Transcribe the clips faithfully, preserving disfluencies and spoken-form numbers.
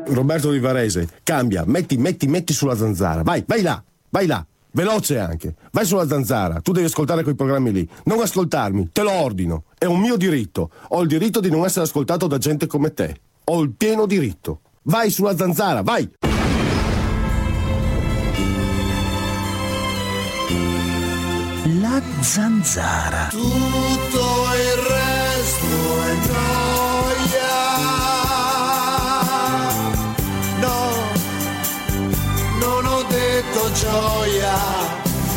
Roberto di Varese, cambia, metti, metti, metti sulla zanzara, vai, vai là, vai là, veloce anche, vai sulla zanzara, tu devi ascoltare quei programmi lì, non ascoltarmi, te lo ordino, è un mio diritto, ho il diritto di non essere ascoltato da gente come te, ho il pieno diritto, vai sulla zanzara, vai! La zanzara. Tutto il resto è gioia. No, non ho detto gioia.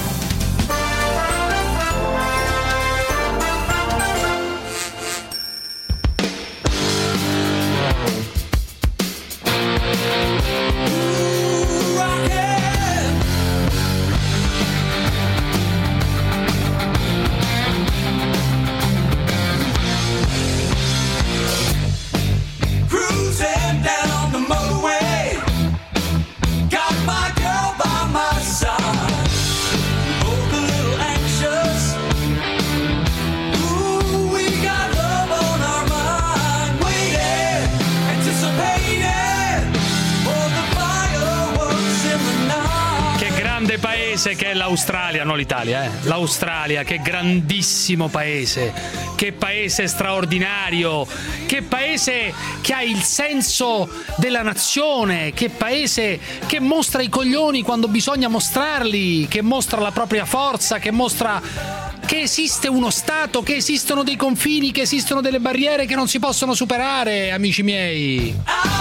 Paese che è l'Australia, non l'Italia, eh. L'Australia, che grandissimo paese, che paese straordinario, che paese che ha il senso della nazione, che paese che mostra i coglioni quando bisogna mostrarli, che mostra la propria forza, che mostra che esiste uno Stato, che esistono dei confini, che esistono delle barriere che non si possono superare, amici miei.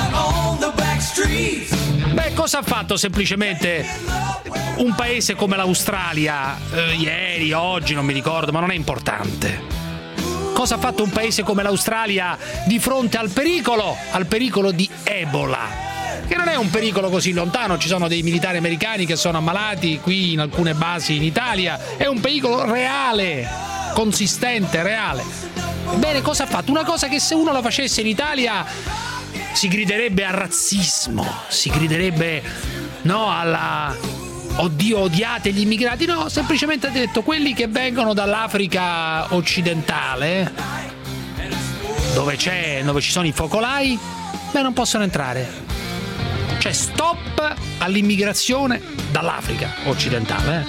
Beh, cosa ha fatto semplicemente un paese come l'Australia eh, ieri, oggi, non mi ricordo, ma non è importante. Cosa ha fatto un paese come l'Australia di fronte al pericolo, al pericolo di Ebola? Che non è un pericolo così lontano, ci sono dei militari americani che sono ammalati qui in alcune basi in Italia, è un pericolo reale, consistente, reale. Bene, cosa ha fatto? Una cosa che se uno la facesse in Italia si griderebbe al razzismo, si griderebbe no alla oddio, odiate gli immigrati. No, semplicemente ha detto quelli che vengono dall'Africa occidentale, dove c'è dove ci sono i focolai, beh, non possono entrare. Cioè stop all'immigrazione dall'Africa occidentale,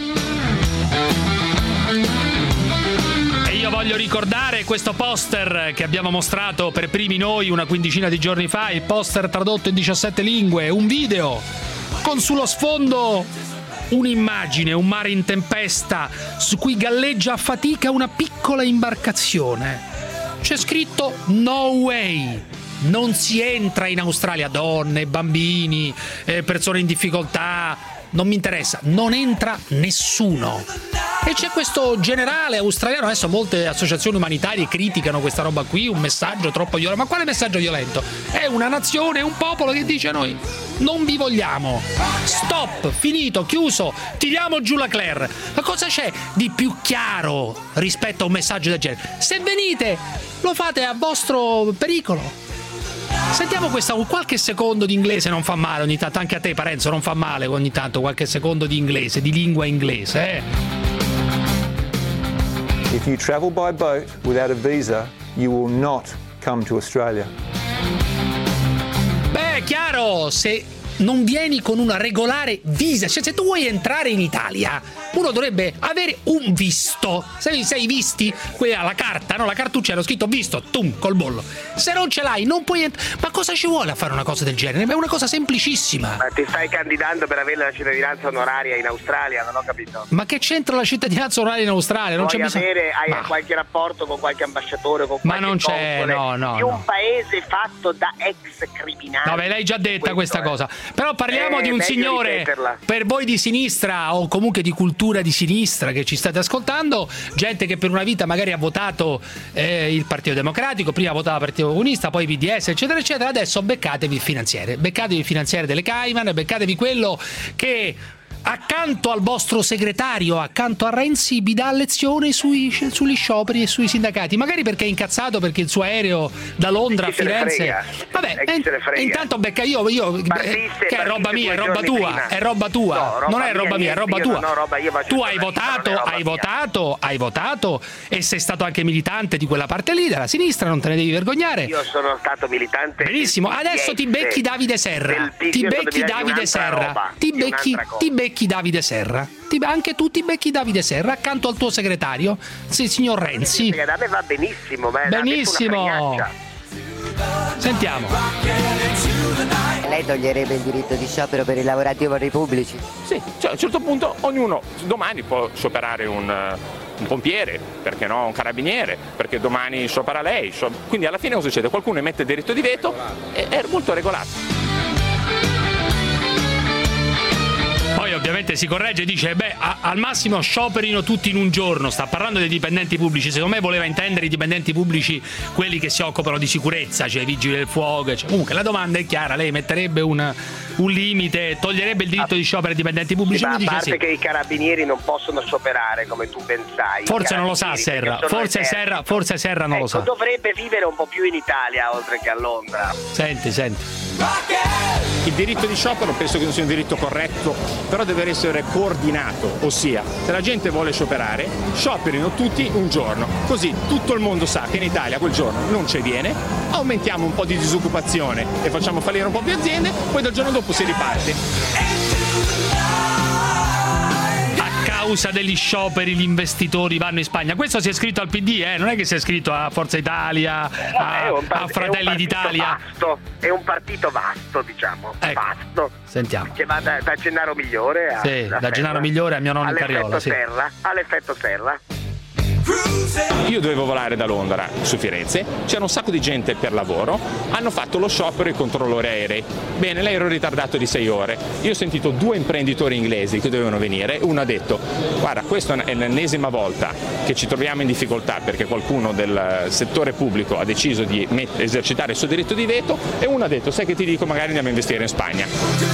eh? E io voglio ricordare questo poster che abbiamo mostrato per primi noi una quindicina di giorni fa, il poster tradotto in diciassette lingue, un video con sullo sfondo un'immagine, un mare in tempesta su cui galleggia a fatica una piccola imbarcazione. C'è scritto no way. Non si entra in Australia, donne, bambini, eh, persone in difficoltà, non mi interessa, non entra nessuno. E c'è questo generale australiano, adesso molte associazioni umanitarie criticano questa roba qui, un messaggio troppo violento. Ma quale messaggio violento? È una nazione, un popolo che dice a noi non vi vogliamo, stop, finito, chiuso, tiriamo giù la Claire. Ma cosa c'è di più chiaro rispetto a un messaggio del genere? Se venite, lo fate a vostro pericolo. Sentiamo questa, qualche secondo di inglese non fa male ogni tanto, anche a te Parenzo non fa male ogni tanto qualche secondo di inglese, di lingua inglese, eh? If you travel by boat without a visa, you will not come to Australia. Beh, è chiaro, se non vieni con una regolare visa, cioè se tu vuoi entrare in Italia, uno dovrebbe avere un visto. Sei, sei visti? Quella la carta, no? La cartuccia, l'ho scritto visto, tum, col bollo. Se non ce l'hai, non puoi entrare. Ma cosa ci vuole a fare una cosa del genere? È una cosa semplicissima. Ma ti stai candidando per avere la cittadinanza onoraria in Australia, non ho capito. Ma che c'entra la cittadinanza onoraria in Australia? Non Puoi c'è bisogno. avere, hai Ma... qualche rapporto con qualche ambasciatore, con Ma qualche non c'è, console no, no, di no. un paese fatto da ex criminali. No, ve l'hai già detta questo, questa eh. cosa. Però parliamo Eh, di un meglio signore, ripeterla. per voi di sinistra o comunque di cultura di sinistra che ci state ascoltando, gente che per una vita magari ha votato eh, il Partito Democratico, prima votava il Partito Comunista, poi P D S, eccetera, eccetera, adesso beccatevi il finanziere, beccatevi il finanziere delle Cayman, beccatevi quello che accanto al vostro segretario, accanto a Renzi, vi dà lezioni sui, sugli scioperi e sui sindacati, magari perché è incazzato perché il suo aereo da Londra a Firenze. Vabbè, e, e intanto becca io, io Partisse, che è roba mia, è roba tua, prima. è roba tua, no, roba non è roba mia, è roba tua. No, roba, tu hai votato, hai mia. votato, hai votato e sei stato anche militante di quella parte lì, della sinistra, non te ne devi vergognare. Io sono stato militante. Benissimo, adesso ti becchi Davide Serra. Ti becchi Davide Serra. Ti becchi, ti becchi Davide Serra. Ti, anche tu ti becchi Davide Serra accanto al tuo segretario, sì, signor Renzi. A me va benissimo, ma benissimo. Sentiamo. Lei toglierebbe il diritto di sciopero per i lavoratori pubblici? Sì, cioè a un certo punto ognuno domani può scioperare un, un pompiere, perché no, un carabiniere, perché domani sciopera lei. Quindi alla fine cosa succede? Qualcuno emette il diritto di veto e è molto regolato. Poi ovviamente si corregge e dice beh a, al massimo scioperino tutti in un giorno, sta parlando dei dipendenti pubblici, secondo me voleva intendere i dipendenti pubblici quelli che si occupano di sicurezza, cioè i vigili del fuoco, cioè. Comunque la domanda è chiara, lei metterebbe un, un limite, toglierebbe il diritto di sciopero ai dipendenti pubblici? Sì, ma a dice parte sì. che i carabinieri non possono scioperare come tu pensai. Forse non lo sa Serra, forse Serra, forse Serra non ecco, lo sa. Dovrebbe vivere un po' più in Italia oltre che a Londra. Senti, senti. Il diritto di sciopero penso che non sia un diritto corretto, però deve essere coordinato, ossia se la gente vuole scioperare, scioperino tutti un giorno, così tutto il mondo sa che in Italia quel giorno non c'è viene, aumentiamo un po' di disoccupazione e facciamo fallire un po' più aziende, poi dal giorno dopo si riparte. A causa degli scioperi gli investitori vanno in Spagna. Questo si è scritto al P D, eh? Non è che si è scritto a Forza Italia, a, no, part- a Fratelli d'Italia. Vasto, è un partito vasto, diciamo, ecco, vasto. Sentiamo. Che va da, da Gennaro Migliore a sì, da Gennaro Migliore a mio nonno in Carriola. Sì. Serra, all'effetto Serra. Io dovevo volare da Londra su Firenze, c'era un sacco di gente per lavoro, hanno fatto lo sciopero i controllori aerei. Bene, lei ero ritardato di sei ore. Io ho sentito due imprenditori inglesi che dovevano venire, uno ha detto guarda, questa è l'ennesima volta che ci troviamo in difficoltà perché qualcuno del settore pubblico ha deciso di met- esercitare il suo diritto di veto, e uno ha detto sai che ti dico, magari andiamo a investire in Spagna.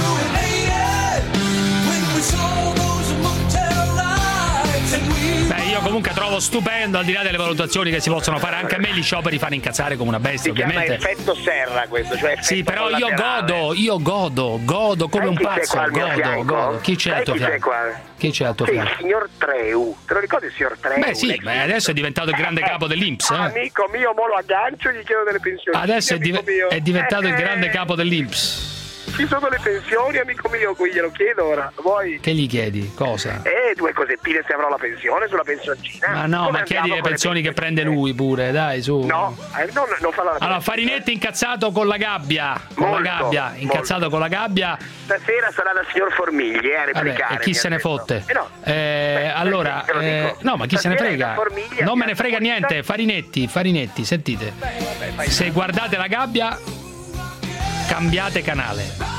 Beh, io comunque trovo stupendo, al di là delle valutazioni che si possono fare, anche a me gli scioperi fanno incazzare come una bestia, si ovviamente. Chiama effetto Serra questo, cioè sì, però io godo, io godo, godo come un pazzo, godo, godo. Chi c'è al tuo fianco? Chi c'è al tuo fianco? Il signor Treu, te lo ricordi il signor Treu? Beh sì, beh, adesso è diventato il grande capo dell'I N P S. Eh. Amico mio, mo lo aggancio, gli chiedo delle pensioni. Adesso è, div- è diventato eh, il grande capo dell'I N P S. Ci sono le pensioni, amico mio, qui glielo chiedo ora. Vuoi? Che gli chiedi? Cosa? Eh, due cosettine se avrò la pensione sulla pensioncina. Ma no, come ma chiedi le pensioni che prende lui pure, dai, su. No, eh, non, non fa la Allora, Farinetti incazzato con la gabbia. Con molto, la gabbia, incazzato molto. con la gabbia. Stasera sarà dal signor Formigli, eh, a replicare. Vabbè, e chi se ne fotte? Eh no. Eh, Beh, allora, eh, no, ma chi stasera se ne frega? Formiglia, non me ne frega niente. Farinetti, Farinetti, sentite. Beh, vabbè, se guardate la gabbia, cambiate canale.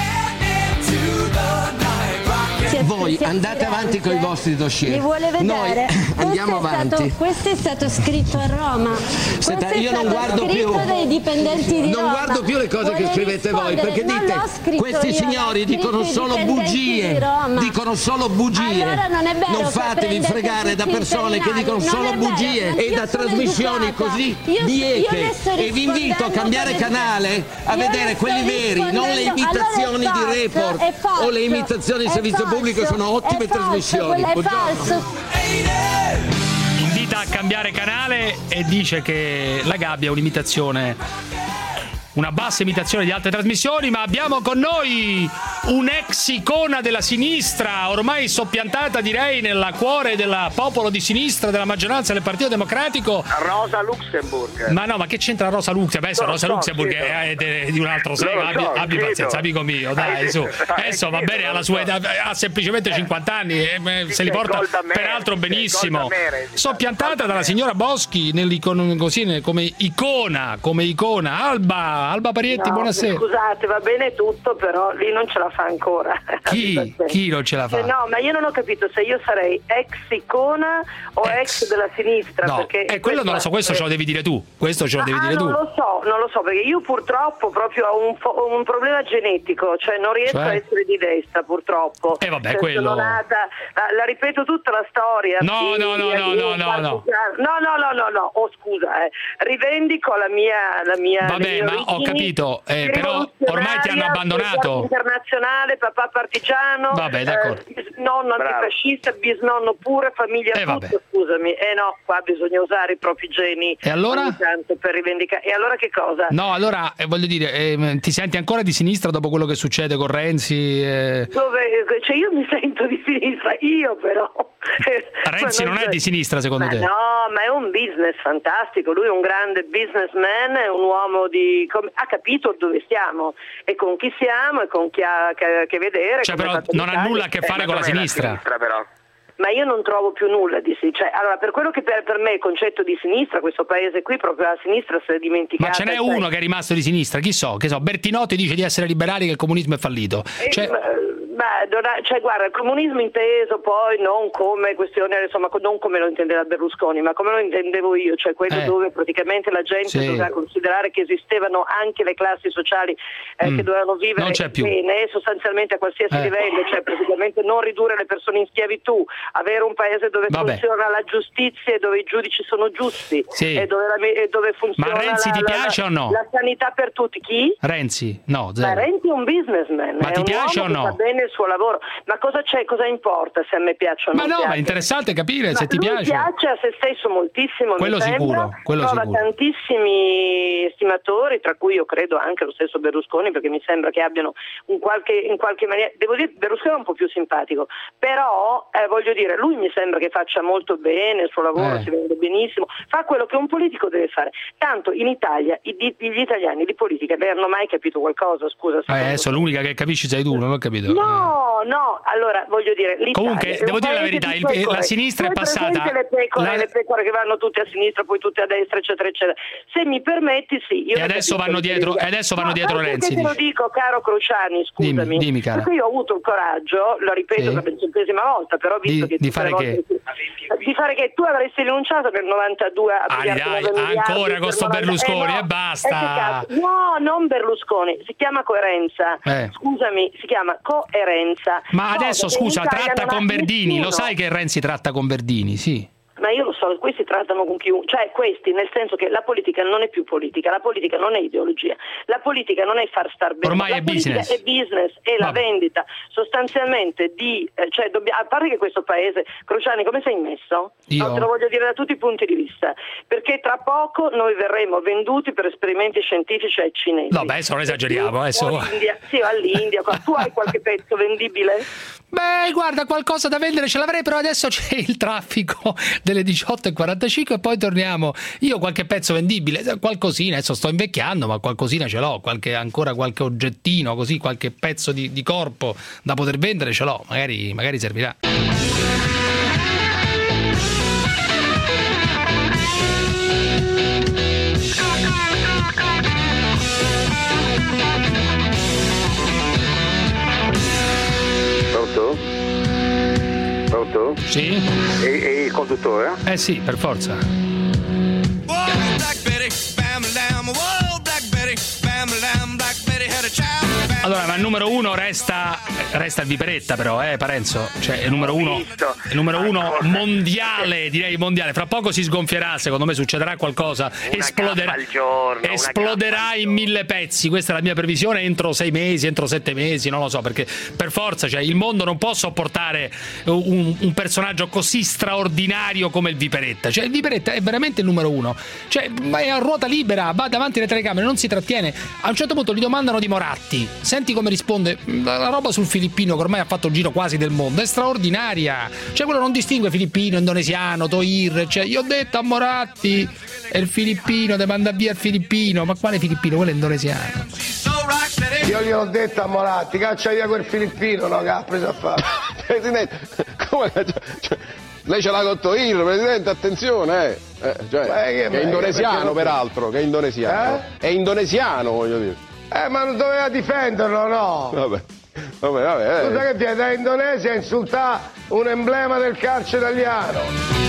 Voi andate avanti con i vostri dossier. Li vuole vedere? Noi andiamo questo avanti. Stato, questo è stato scritto a Roma. Senta, questo io è non stato guardo scritto più. dai dipendenti di non Roma. guardo più le cose vuole che scrivete voi, perché dite questi io, signori dicono solo bugie. Di dicono solo bugie. Allora non è vero. Non fatevi fregare da persone che dicono solo bugie e da trasmissioni educata. così io, bieche. Io e vi invito a cambiare canale a vedere quelli veri, non le imitazioni allora di Report falso, o le imitazioni di servizio falso, pubblico, sono ottime falso, trasmissioni. È falso. Invita a cambiare canale e dice che la gabbia è un'imitazione, una bassa imitazione di altre trasmissioni, ma abbiamo con noi un'ex icona della sinistra, ormai soppiantata direi nel cuore del popolo di sinistra, della maggioranza del Partito Democratico. Rosa Luxemburg. Ma no, ma che c'entra Rosa Luxemburg? Adesso no, Rosa no, Luxemburg è, è di un altro secolo, abbi, so, abbi pazienza, amico mio, dai, su. Adesso va bene, alla sua età, ha semplicemente cinquanta anni, e se li porta peraltro benissimo. Soppiantata dalla signora Boschi nell'icon- così, come icona, come icona, Alba Alba Parietti, no, buonasera. Scusate, va bene tutto, però lì non ce la fa ancora. Chi? Chi non ce la fa? Eh, no, ma io non ho capito se io sarei ex Icona o ex, ex della sinistra. No, perché eh, quello non lo so, questo ce lo devi dire tu. Questo ce lo devi ah, dire non tu. Non lo so, non lo so, perché io purtroppo proprio ho un, fo- un problema genetico, cioè non riesco cioè? a essere di destra, purtroppo. E eh, vabbè, cioè, quello. Sono nata, la, la ripeto tutta la storia. No, sì, no, no, no, no, no, no. No, no, no, no, no. Oh, scusa, eh. rivendico la mia, la mia vabbè, ma ho capito, eh, però ormai ti hanno abbandonato. Internazionale, papà partigiano, vabbè, d'accordo. Eh, nonno antifascista, bisnonno pure, famiglia eh, tutta, scusami. Eh no, qua bisogna usare i propri geni. E allora? Ogni tanto per rivendicare. E allora che cosa? No, allora eh, voglio dire, eh, ti senti ancora di sinistra dopo quello che succede con Renzi? Eh... Dove, cioè io mi sento di sinistra, io però. Renzi non, non è di sinistra secondo ma te? No, ma è un business fantastico, lui è un grande businessman, è un uomo di... ha capito dove stiamo e con chi siamo e con chi ha che, che vedere. Cioè però non ha nulla a che fare eh, con la sinistra. La sinistra però. Ma io non trovo più nulla di sì, cioè, allora per quello che per, per me il concetto di sinistra, questo paese qui proprio la sinistra si è dimenticata. Ma ce n'è cioè... uno che è rimasto di sinistra, chi so, che so, Bertinotti dice di essere liberali, che il comunismo è fallito. Cioè... Eh, ma... Beh, cioè guarda, il comunismo inteso poi non come questione, insomma, non come lo intendeva Berlusconi, ma come lo intendevo io, cioè quello eh. dove praticamente la gente sì. doveva considerare che esistevano anche le classi sociali eh, mm. che dovevano vivere bene, sostanzialmente a qualsiasi eh. livello, cioè praticamente non ridurre le persone in schiavitù, avere un paese dove Vabbè. funziona la giustizia e dove i giudici sono giusti sì. e, dove la, e dove funziona ma Renzi la, ti piace la, o no? la sanità per tutti. Chi? Renzi, no, zero. Ma Renzi è un businessman, ma è ti un piace uomo o no? che fa bene il suo lavoro. Ma cosa c'è, cosa importa se a me piace o non ma no, piace? ma è interessante capire ma se ti lui piace. piace a se stesso moltissimo, quello mi sembra, sicuro, quello trova sicuro. tantissimi estimatori, tra cui io credo anche lo stesso Berlusconi, perché mi sembra che abbiano un qualche, in qualche maniera, devo dire Berlusconi è un po' più simpatico, però eh, voglio dire, lui mi sembra che faccia molto bene il suo lavoro, eh. si vende benissimo, fa quello che un politico deve fare. Tanto in Italia i, gli italiani di politica ne hanno mai capito qualcosa, scusa. Eh, adesso l'unica che capisci sei tu, non ho capito. No, no, allora voglio dire, comunque devo dire la verità, il, la sinistra è passata le pecore, la... le pecore che vanno tutte a sinistra, poi tutte a destra, eccetera, eccetera. Se mi permetti, sì. Io e adesso vanno dietro, e adesso vanno no, dietro Renzi. Te lo dico, caro Cruciani, scusami. Dimmi, dimmi cara. Perché io ho avuto il coraggio, lo ripeto sì. per la centesima volta, però visto di, che di fare che? Di fare che tu avresti rinunciato nel novantadue a ah, dai, ancora con sto Berlusconi eh, no, e basta. Eh, no, non Berlusconi, si chiama coerenza. Eh. Scusami, si chiama coerenza. Ma no, adesso scusa, tratta con Verdini, nessuno. Lo sai che Renzi tratta con Verdini, sì. Ma io lo so, questi trattano con chiunque, cioè questi nel senso che la politica non è più politica, la politica non è ideologia, la politica non è far star bene, ormai la è politica business, è business, è la Vabbè. vendita sostanzialmente di, eh, cioè dobbia, a parte che questo paese, Cruciani come sei messo? Io? No, te lo voglio dire da tutti i punti di vista, perché tra poco noi verremo venduti per esperimenti scientifici ai cinesi. No, beh, adesso non esageriamo, adesso. O all'India, sì, all'India, tu hai qualche pezzo vendibile? Beh, guarda, qualcosa da vendere ce l'avrei, però adesso c'è il traffico delle diciotto e quarantacinque e poi torniamo. Io qualche pezzo vendibile, qualcosina, adesso sto invecchiando, ma qualcosina ce l'ho, qualche, ancora qualche oggettino, così, qualche pezzo di, di corpo da poter vendere ce l'ho, magari, magari servirà. Pronto? Pronto? Sì? E, e il conduttore? Eh sì, per forza. Allora, ma il numero uno resta resta il Viperetta, però, eh, Parenzo. Cioè, il numero uno, il numero uno mondiale, direi mondiale. Fra poco si sgonfierà, secondo me succederà qualcosa. Una esploderà al giorno, esploderà in mille pezzi. Questa è la mia previsione entro sei mesi, entro sette mesi, non lo so, perché per forza, cioè, il mondo non può sopportare un, un personaggio così straordinario come il Viperetta. Cioè, il Viperetta è veramente il numero uno. Cioè, è a ruota libera, va davanti alle telecamere, non si trattiene. A un certo punto gli domandano di Moratti. Senti come risponde. La roba sul filippino, che ormai ha fatto il giro quasi del mondo, è straordinaria. Cioè, quello non distingue filippino, indonesiano, toir. Cioè, io ho detto a Moratti è il filippino, te manda via il filippino. Ma quale filippino? Quello è indonesiano. Io gli ho detto a Moratti, caccia via quel filippino, no, che ha preso a fare. Presidente, come caccia? Cioè, Lei ce l'ha cotto io, Presidente, attenzione, eh. eh cioè, che, che è indonesiano, peraltro, che è indonesiano. Eh? È indonesiano, voglio dire. Eh, ma non doveva difenderlo, no? Vabbè, vabbè, vabbè. Eh. Scusa che viene da Indonesia a insultare un emblema del calcio italiano.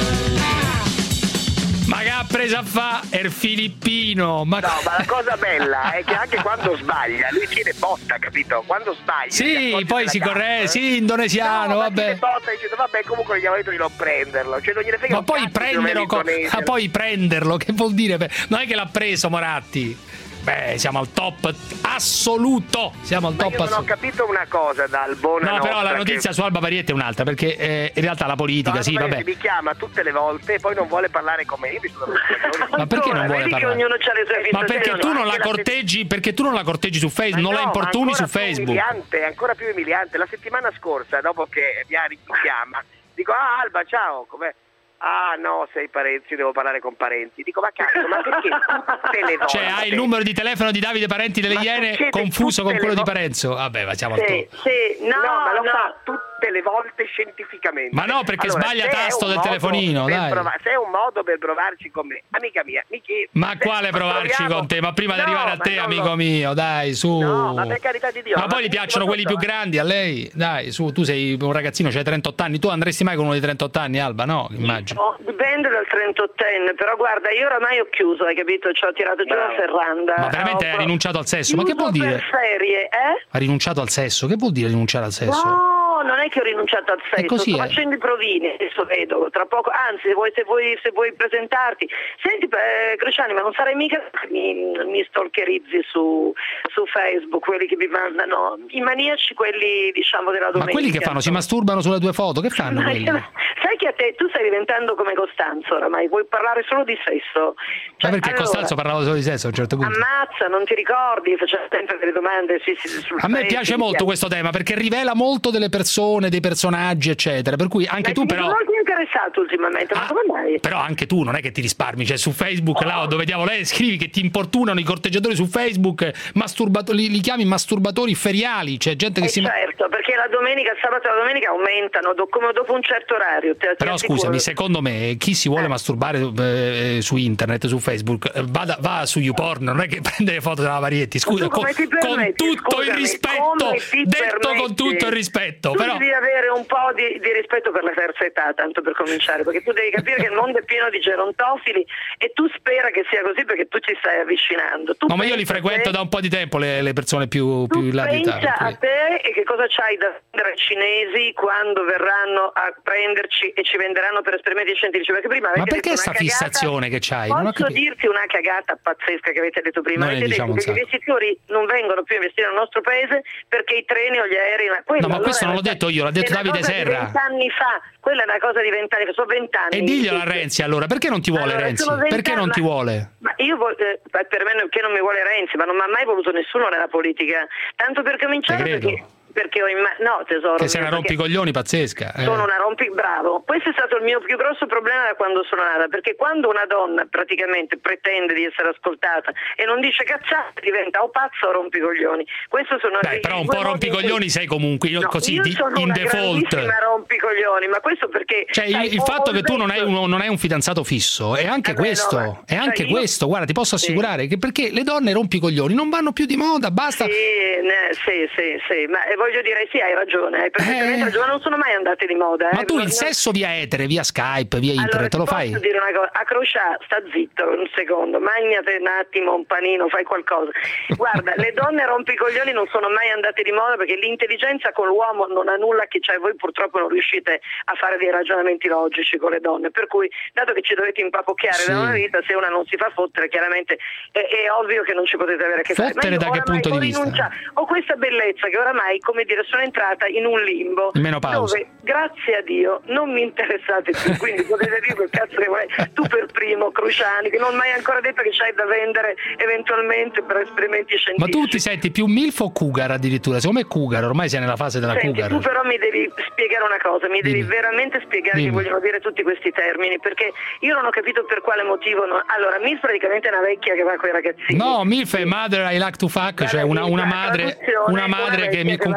Ma che ha preso a fa er filippino? Ma... No, ma la cosa bella è che anche quando sbaglia, lui tiene botta, capito? Quando sbaglia. Sì, poi si corre, sì, indonesiano, no, vabbè. Tiene botta e dice, vabbè, comunque gli avevo detto di non prenderlo. Cioè, non gliene frega ma un poi cazzo prenderlo, co- ah, poi prenderlo, che vuol dire? Non è che l'ha preso Moratti. Beh, siamo al top assoluto. Siamo al ma top io non assoluto. ho capito una cosa dal buon. No, però la notizia che... su Alba Parietta è un'altra, perché eh, in realtà la politica, no, sì, vabbè. Mi chiama tutte le volte e poi non vuole parlare con me. Io mi sono ma perché non vuole parlare? Ognuno c'ha le sue ma perché tu non la corteggi, perché tu non la corteggi su Facebook, non no, la importuni su Facebook. Umiliante, ancora più umiliante. La settimana scorsa, dopo che mi chiama, dico: "Ah, Alba, ciao, com'è?" Ah no, sei Parenzi, devo parlare con Parenti. Dico, ma cazzo, ma perché tutte le volte? Cioè hai il numero di telefono di Davide Parenti delle ma Iene confuso con quello vo- di Parenzo? Vabbè, ma siamo sì, al top. Sì, no, no, ma lo no. fa tutte le volte scientificamente. Ma no, perché allora, sbaglia tasto del telefonino, dai. Prov- se è un modo per provarci con me, amica mia, mi chiedi. Ma quale provarci proviamo? Con te? Ma prima no, di arrivare a te, amico lo... mio, dai, su. No, ma per carità di Dio. Ma poi gli piacciono quelli più grandi a lei? Dai, su, tu sei un ragazzino, c'hai trentotto anni, tu andresti mai con uno di trentotto anni, Alba? No, immagino. Oh, dipende dal trentottenne, però guarda, io oramai ho chiuso, hai capito? Ci ho tirato giù la serranda. Ma veramente hai rinunciato al sesso? Ma che vuol dire? Per ferie, eh? Ha rinunciato al sesso? Che vuol dire rinunciare al sesso? No, non è che ho rinunciato al sesso, così sto è. facendo i provini, adesso vedo, tra poco, anzi se vuoi, se vuoi, se vuoi presentarti, senti eh, Cruciani, ma non sarai mica che mi, mi stalkerizzi su, su Facebook, quelli che mi mandano, i maniaci, quelli diciamo della domenica. Ma quelli che fanno, si masturbano sulle tue foto, che fanno ma, quelli? Sai che a te, tu stai diventando come Costanzo oramai, vuoi parlare solo di sesso. Cioè, ma perché allora, Costanzo parlava solo di sesso a un certo punto? Ammazza, non ti ricordi, faceva sempre delle domande sì, sì, sul a me Facebook, piace molto questo tema perché rivela molto delle persone, dei personaggi eccetera, per cui anche ma tu però sono molto interessato ultimamente, ma ah, come mai? Però anche tu non è che ti risparmi, cioè su Facebook oh. là dove diavolo lei scrivi che ti importunano i corteggiatori su Facebook, masturbatori, li, li chiami masturbatori feriali, cioè gente che eh si certo, perché la domenica, il sabato e la domenica aumentano do, come dopo un certo orario. Te, però scusami, secondo me chi si vuole eh. masturbare eh, su internet, su Facebook, eh, vada, va su YouPorn, non è che prende le foto della Varietti, scusa, con, con tutto scusami, il rispetto, detto permetti? Con tutto il rispetto, tu però devi avere un po' di, di rispetto per la terza età, tanto per cominciare, perché tu devi capire che il mondo è pieno di gerontofili e tu spera che sia così perché tu ci stai avvicinando. Tu no, ma io li frequento te, da un po' di tempo le, le persone più, più in là di età. Pensa a te e che cosa c'hai da vendere ai cinesi quando verranno a prenderci e ci venderanno per esperimenti scientifici, perché prima ma perché sta fissazione che c'hai? Posso dirti una cagata pazzesca che avete detto prima? Noi avete diciamo detto che gli investitori non vengono più a investire nel nostro paese perché i treni o gli aerei. Quello, no, ma allora questo non l'ho detto io, l'ha detto Davide Serra. Vent'anni fa, quella è una cosa di vent'anni fa, sono vent'anni. E diglielo a Renzi allora, perché non ti vuole allora, Renzi? Perché non ti vuole? Ma io eh, per me che non mi vuole Renzi, ma non mi ha mai voluto nessuno nella politica. Tanto per cominciare perché perché ho imma- no tesoro che sei una rompicoglioni pazzesca eh. sono una rompi bravo questo è stato il mio più grosso problema da quando sono nata, perché quando una donna praticamente pretende di essere ascoltata e non dice cazzate diventa o pazza o rompicoglioni. Questo sono Beh, però un po' rompicoglioni sei comunque no, così io di, sono in una default rompicoglioni, ma questo perché cioè il, il fatto che tu non hai, un, non hai un fidanzato fisso è anche eh questo beh, no, è anche cioè questo io... guarda ti posso assicurare sì. che perché le donne rompicoglioni non vanno più di moda, basta sì ne, sì sì sì ma eh, voglio dire sì hai ragione, hai perfettamente eh... ragione, non sono mai andate di moda. Ma eh. tu il non... sesso via etere, via Skype, via allora, internet, lo fai? Posso dire una cosa, a Crocià, sta zitto un secondo, magnate un attimo un panino, fai qualcosa. Guarda, le donne rompicoglioni non sono mai andate di moda perché l'intelligenza con l'uomo non ha nulla che c'è, voi purtroppo non riuscite a fare dei ragionamenti logici con le donne, per cui dato che ci dovete impapocchiare sì. da una vita, se una non si fa fottere chiaramente è, è ovvio che non ci potete avere a che fare. Fottere da che punto di vista? Ho questa bellezza che oramai, come dire, sono entrata in un limbo dove grazie a Dio non mi interessate più, quindi potete dire quel cazzo che vuoi tu per primo Cruciani che non mi hai ancora detto che c'hai da vendere eventualmente per esperimenti scientifici. Ma tu ti senti più MILF o Cougar addirittura? Secondo me Cougar, ormai sei nella fase della Senti, Cougar. Tu però mi devi spiegare una cosa, mi devi Dimmi. veramente spiegare Dimmi. che vogliono dire tutti questi termini, perché io non ho capito per quale motivo no. Allora MILF praticamente è una vecchia che va con i ragazzini no, MILF è Mother I Like to Fuck, cioè una, una madre, una madre che mi, con cui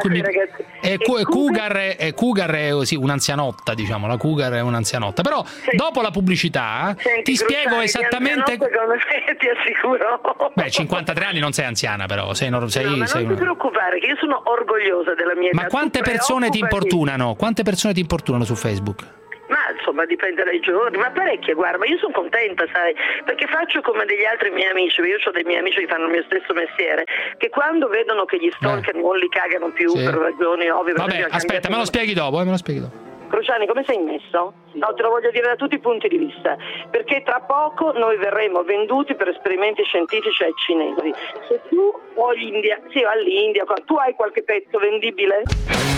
cui mi... ragazzi, e, e Cougar, Cougar è, è Cougar è sì, un'anzianotta, diciamo, la Cougar è un'anzianotta. Però Senti, dopo la pubblicità senti, ti spiego Cruciani, esattamente. come me, ti assicuro. Beh, cinquantatré anni non sei anziana, però sei, sei, no, ma sei non una... ti preoccupare, che io sono orgogliosa della mia età. Ma quante Tu persone ti preoccupati. importunano? Quante persone ti importunano su Facebook? Ma insomma dipende dai giorni, ma parecchie, guarda, ma io sono contenta, sai, perché faccio come degli altri miei amici, io ho dei miei amici che fanno il mio stesso messiere, che quando vedono che gli stalker eh. non li cagano più sì. per ragioni ovvie. Vabbè, aspetta, me lo spieghi dopo, eh, me lo spieghi dopo. Cruciani, come sei messo? No, te lo voglio dire da tutti i punti di vista, perché tra poco noi verremo venduti per esperimenti scientifici ai cinesi. Se tu o l'India, sì, all'India, tu hai qualche pezzo vendibile?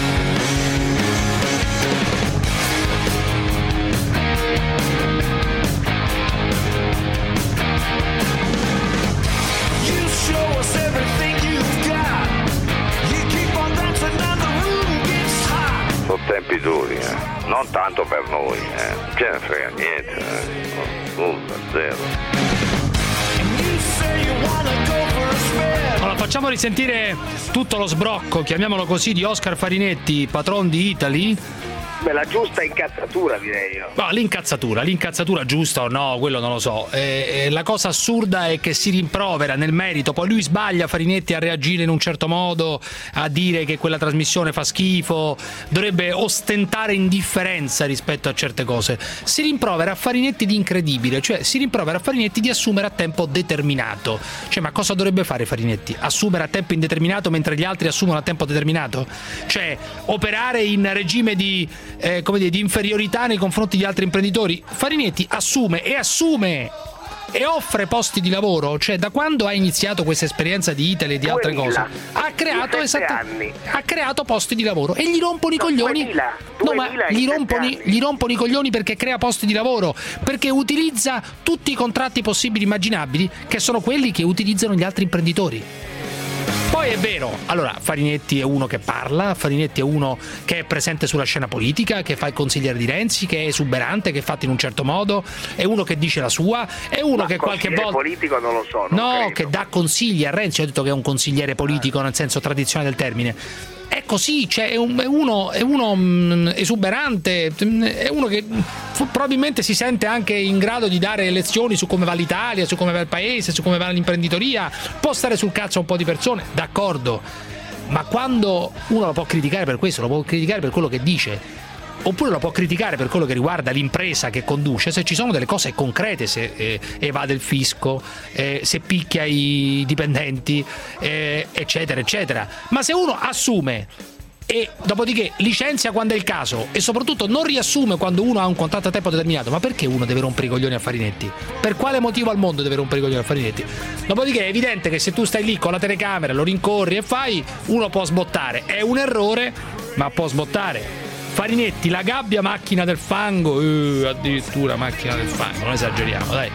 Sono tempi duri, eh. Non tanto per noi, eh. Non ce ne frega niente, eh. Nulla, zero. Allora, facciamo risentire tutto lo sbrocco, chiamiamolo così, di Oscar Farinetti, patron di Italy. Beh, la giusta incazzatura, direi io. No, l'incazzatura, l'incazzatura giusta o no, quello non lo so. Eh, eh, la cosa assurda è che si rimprovera nel merito, poi lui sbaglia, Farinetti, a reagire in un certo modo, a dire che quella trasmissione fa schifo, dovrebbe ostentare indifferenza rispetto a certe cose. Si rimprovera a Farinetti di incredibile, cioè si rimprovera a Farinetti di assumere a tempo determinato. Cioè, ma cosa dovrebbe fare Farinetti? Assumere a tempo indeterminato mentre gli altri assumono a tempo determinato? Cioè, operare in regime di Eh, come dire, di inferiorità nei confronti di altri imprenditori. Farinetti assume e assume e offre posti di lavoro, cioè da quando ha iniziato questa esperienza di Italy e di altre cose ha creato esattamente ha creato posti di lavoro e gli rompono i no, coglioni duemila, no ma duemila gli rompono, gli rompono i coglioni perché crea posti di lavoro, perché utilizza tutti i contratti possibili e immaginabili che sono quelli che utilizzano gli altri imprenditori. Poi è vero, allora Farinetti è uno che parla, Farinetti è uno che è presente sulla scena politica, che fa il consigliere di Renzi, che è esuberante, che è fatto in un certo modo, è uno che dice la sua, è uno ma che qualche volta politico non lo so, non no, credo. Che dà consigli a Renzi, ho detto che è un consigliere politico nel senso tradizionale del termine. È così, cioè è, un, è uno, è uno mh, esuberante, è uno che f- probabilmente si sente anche in grado di dare lezioni su come va l'Italia, su come va il paese, su come va l'imprenditoria, può stare sul cazzo a un po' di persone, d'accordo, ma quando uno lo può criticare per questo, lo può criticare per quello che dice, oppure lo può criticare per quello che riguarda l'impresa che conduce, se ci sono delle cose concrete, se eh, evade il fisco, eh, se picchia i dipendenti, eh, eccetera eccetera. Ma se uno assume e dopodiché licenzia quando è il caso e soprattutto non riassume quando uno ha un contratto a tempo determinato, ma perché uno deve rompere i coglioni a Farinetti? Per quale motivo al mondo deve rompere i coglioni a Farinetti? Dopodiché è evidente che se tu stai lì con la telecamera, lo rincorri e fai, uno può sbottare, è un errore, ma può sbottare. Farinetti, la gabbia macchina del fango, uh, addirittura macchina del fango, non esageriamo, dai.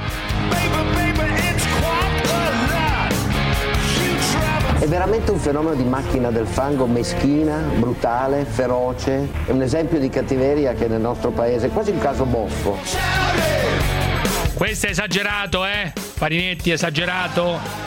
È veramente un fenomeno di macchina del fango meschina, brutale, feroce, è un esempio di cattiveria che nel nostro paese è quasi un caso boffo. Questo è esagerato, eh? Farinetti, esagerato.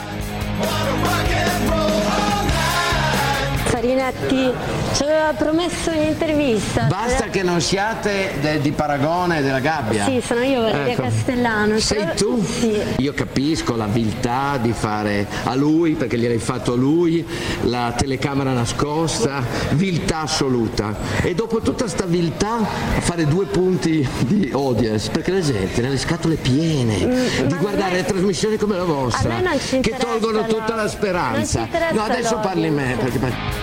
Farinetti ci aveva promesso un'intervista. Basta che non siate de, di Paragone e della Gabbia. Sì, sono io, Valeria ecco. Castellano. Sei tu? Sì. Io capisco la viltà di fare a lui, perché gliel'hai fatto a lui, la telecamera nascosta, viltà assoluta. E dopo tutta sta viltà fare due punti di audience, perché la gente nelle scatole piene mm, di guardare me... le trasmissioni come la vostra, che tolgono tutta la speranza. No, adesso parli me, perché...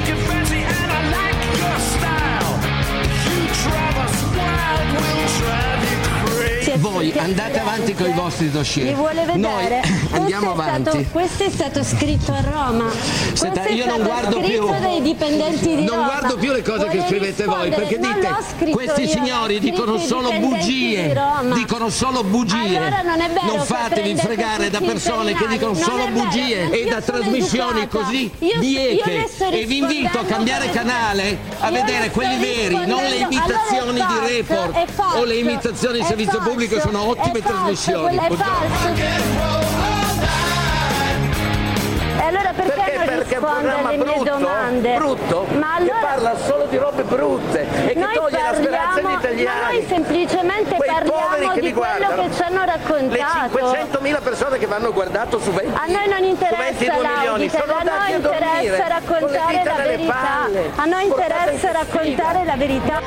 Voi andate avanti con i vostri dossier. Li vuole vedere? Noi andiamo questo avanti. Stato, questo è stato scritto a Roma. Senta, questo io è non stato guardo scritto più. dai dipendenti di non Roma. guardo più le cose vuole che scrivete voi, perché non dite questi io, signori dicono solo bugie. Di dicono solo bugie. Allora non è vero, non fatevi fregare da persone che dicono non solo bugie e da trasmissioni educata. così io, bieche. Io e vi invito a cambiare canale a vedere quelli veri, non le imitazioni allora di Report falso, o le imitazioni di servizio falso, pubblico, sono ottime trasmissioni. È falso. E allora perché, perché non per che è un programma rispondere alle mie brutto, domande. brutto, Ma allora... che parla solo di robe brutte e che noi toglie la speranza agli italiani. Ma noi semplicemente Quei parliamo che di quello guardano, che ci hanno raccontato. Le cinquecentomila persone che vanno guardato su venti, a noi non interessa l'auditor, a noi interessa raccontare la verità. A noi interessa raccontare la verità.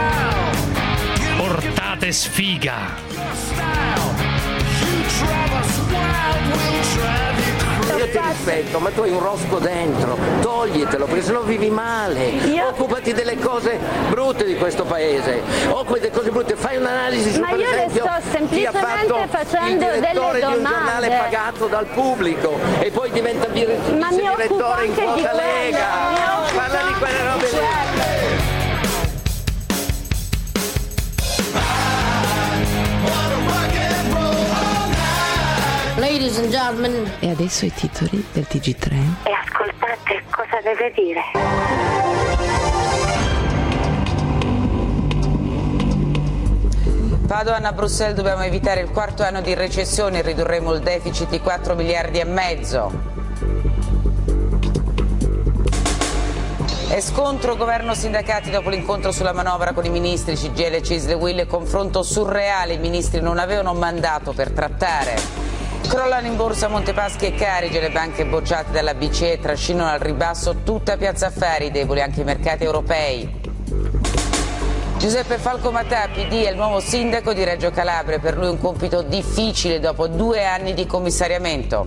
Portate sfiga. Io ti rispetto, ma tu hai un rospo dentro, toglitelo, perché sennò vivi male. Io... Occupati delle cose brutte di questo paese, occupati delle cose brutte, fai un'analisi su, ma per io esempio, le sto semplicemente chi ha fatto facendo il direttore delle di un giornale domande. pagato dal pubblico e poi diventa dire- ma mi direttore in quota Lega. Parla di quelle robe lì. Ladies and gentlemen. E adesso i titoli del T G tre. E ascoltate cosa deve dire. Padoan a Bruxelles, dobbiamo evitare il quarto anno di recessione e ridurremo il deficit di quattro miliardi e mezzo. E scontro governo-sindacati dopo l'incontro sulla manovra con i ministri C G I L, CISL e U I L, confronto surreale, i ministri non avevano mandato per trattare. Crollano in borsa Montepaschi e Carige, le banche bocciate dalla B C E trascinano al ribasso tutta Piazza Affari, deboli anche i mercati europei. Giuseppe Falco Matà, P D, è il nuovo sindaco di Reggio Calabria, per lui un compito difficile dopo due anni di commissariamento.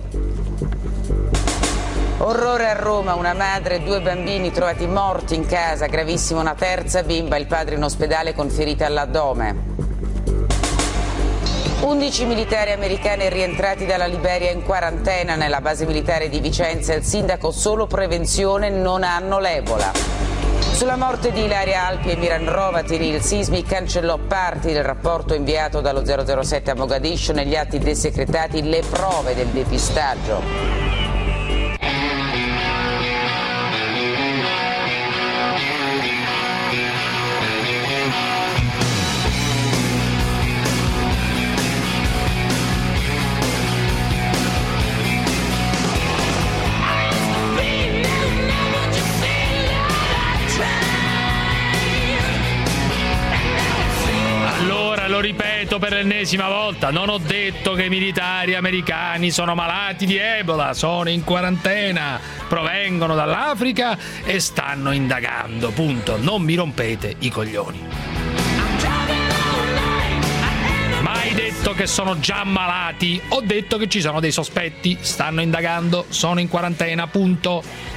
Orrore a Roma, una madre e due bambini trovati morti in casa, gravissima una terza bimba, il padre in ospedale con ferite all'addome. undici militari americani rientrati dalla Liberia in quarantena nella base militare di Vicenza, il sindaco solo prevenzione, non hanno l'Ebola. Sulla morte di Ilaria Alpi e Miran Hrovatin, il Sismi cancellò parti del rapporto inviato dallo zero zero sette a Mogadiscio, negli atti desecretati le prove del depistaggio. Lo ripeto per l'ennesima volta, non ho detto che i militari americani sono malati di Ebola, sono in quarantena, provengono dall'Africa e stanno indagando, punto. Non mi rompete i coglioni. Mai detto che sono già malati, ho detto che ci sono dei sospetti, stanno indagando, sono in quarantena, punto.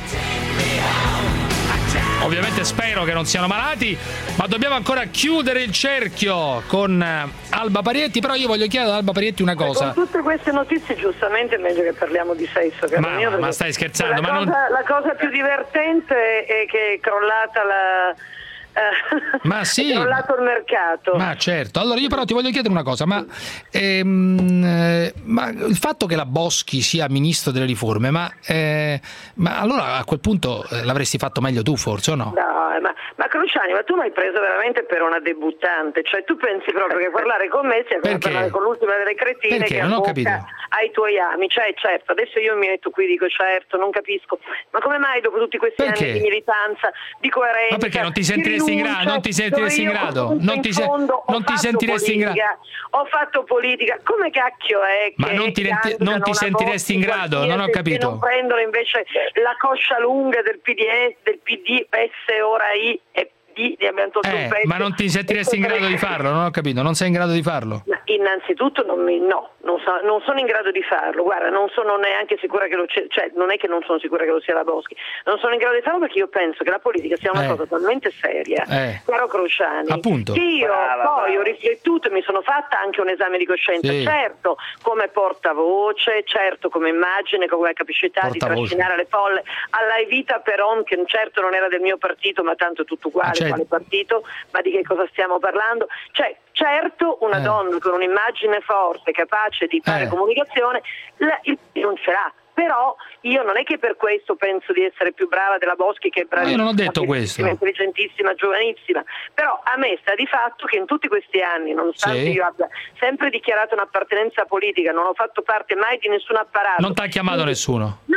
Ovviamente spero che non siano malati, ma dobbiamo ancora chiudere il cerchio con Alba Parietti. Però io voglio chiedere ad Alba Parietti una cosa. Con tutte queste notizie giustamente è meglio che parliamo di sesso, caro ma, mio, ma stai scherzando? La, ma cosa, non... la cosa più divertente è che è crollata la... Ma sì, è crollato il mercato. Ma certo. Allora io però ti voglio chiedere una cosa, ma, ehm, eh, ma il fatto che la Boschi sia ministro delle riforme, ma, eh, ma allora a quel punto eh, l'avresti fatto meglio tu forse o no? No, ma, ma Cruciani, ma tu mi hai preso veramente per una debuttante, cioè tu pensi proprio che parlare con me sia come parlare con l'ultima delle cretine Perché? che Non ho capito. ai tuoi ami, cioè certo, adesso io mi metto qui e dico certo, non capisco, ma come mai dopo tutti questi Perché? anni di militanza, di coerenza, Ma perché non ti sentiresti in grado? Non ti sentiresti in grado? Non ti, se- non ti sentiresti in grado? Ho fatto politica, come cacchio è che Ma non ti, renti- non ti sentiresti in grado? Non ho capito. Non prendono invece la coscia lunga del P D S, del P D, S, ora I e P D, abbiamo tolto Eh, un pezzo. ma non ti sentiresti in grado di farlo? Non ho capito, non sei in grado di farlo? Innanzitutto non mi, no, non, so, non sono in grado di farlo, guarda, non sono neanche sicura che lo sia, cioè non è che non sono sicura che lo sia la Boschi, non sono in grado di farlo perché io penso che la politica sia una Eh. cosa talmente seria, Eh. caro Cruciani, Appunto. che io Brava, poi brava. ho riflettuto e mi sono fatta anche un esame di coscienza, Sì. certo come portavoce, certo come immagine, come capacità di Portavoce. trascinare le folle, alla Evita Peron, che certo non era del mio partito ma tanto è tutto uguale, Ah, certo. quale partito, ma di che cosa stiamo parlando? Cioè, certo una Eh. donna con un'immagine forte, capace di fare Eh. comunicazione, la, il non ce l'ha. Però io non è che per questo penso di essere più brava della Boschi, che è bravissima, io non ho detto questo. intelligentissima, giovanissima. Però a me sta di fatto che in tutti questi anni, nonostante Sì. io abbia sempre dichiarato un'appartenenza politica, non ho fatto parte mai di nessun apparato. Non ti ha chiamato Quindi- nessuno? No,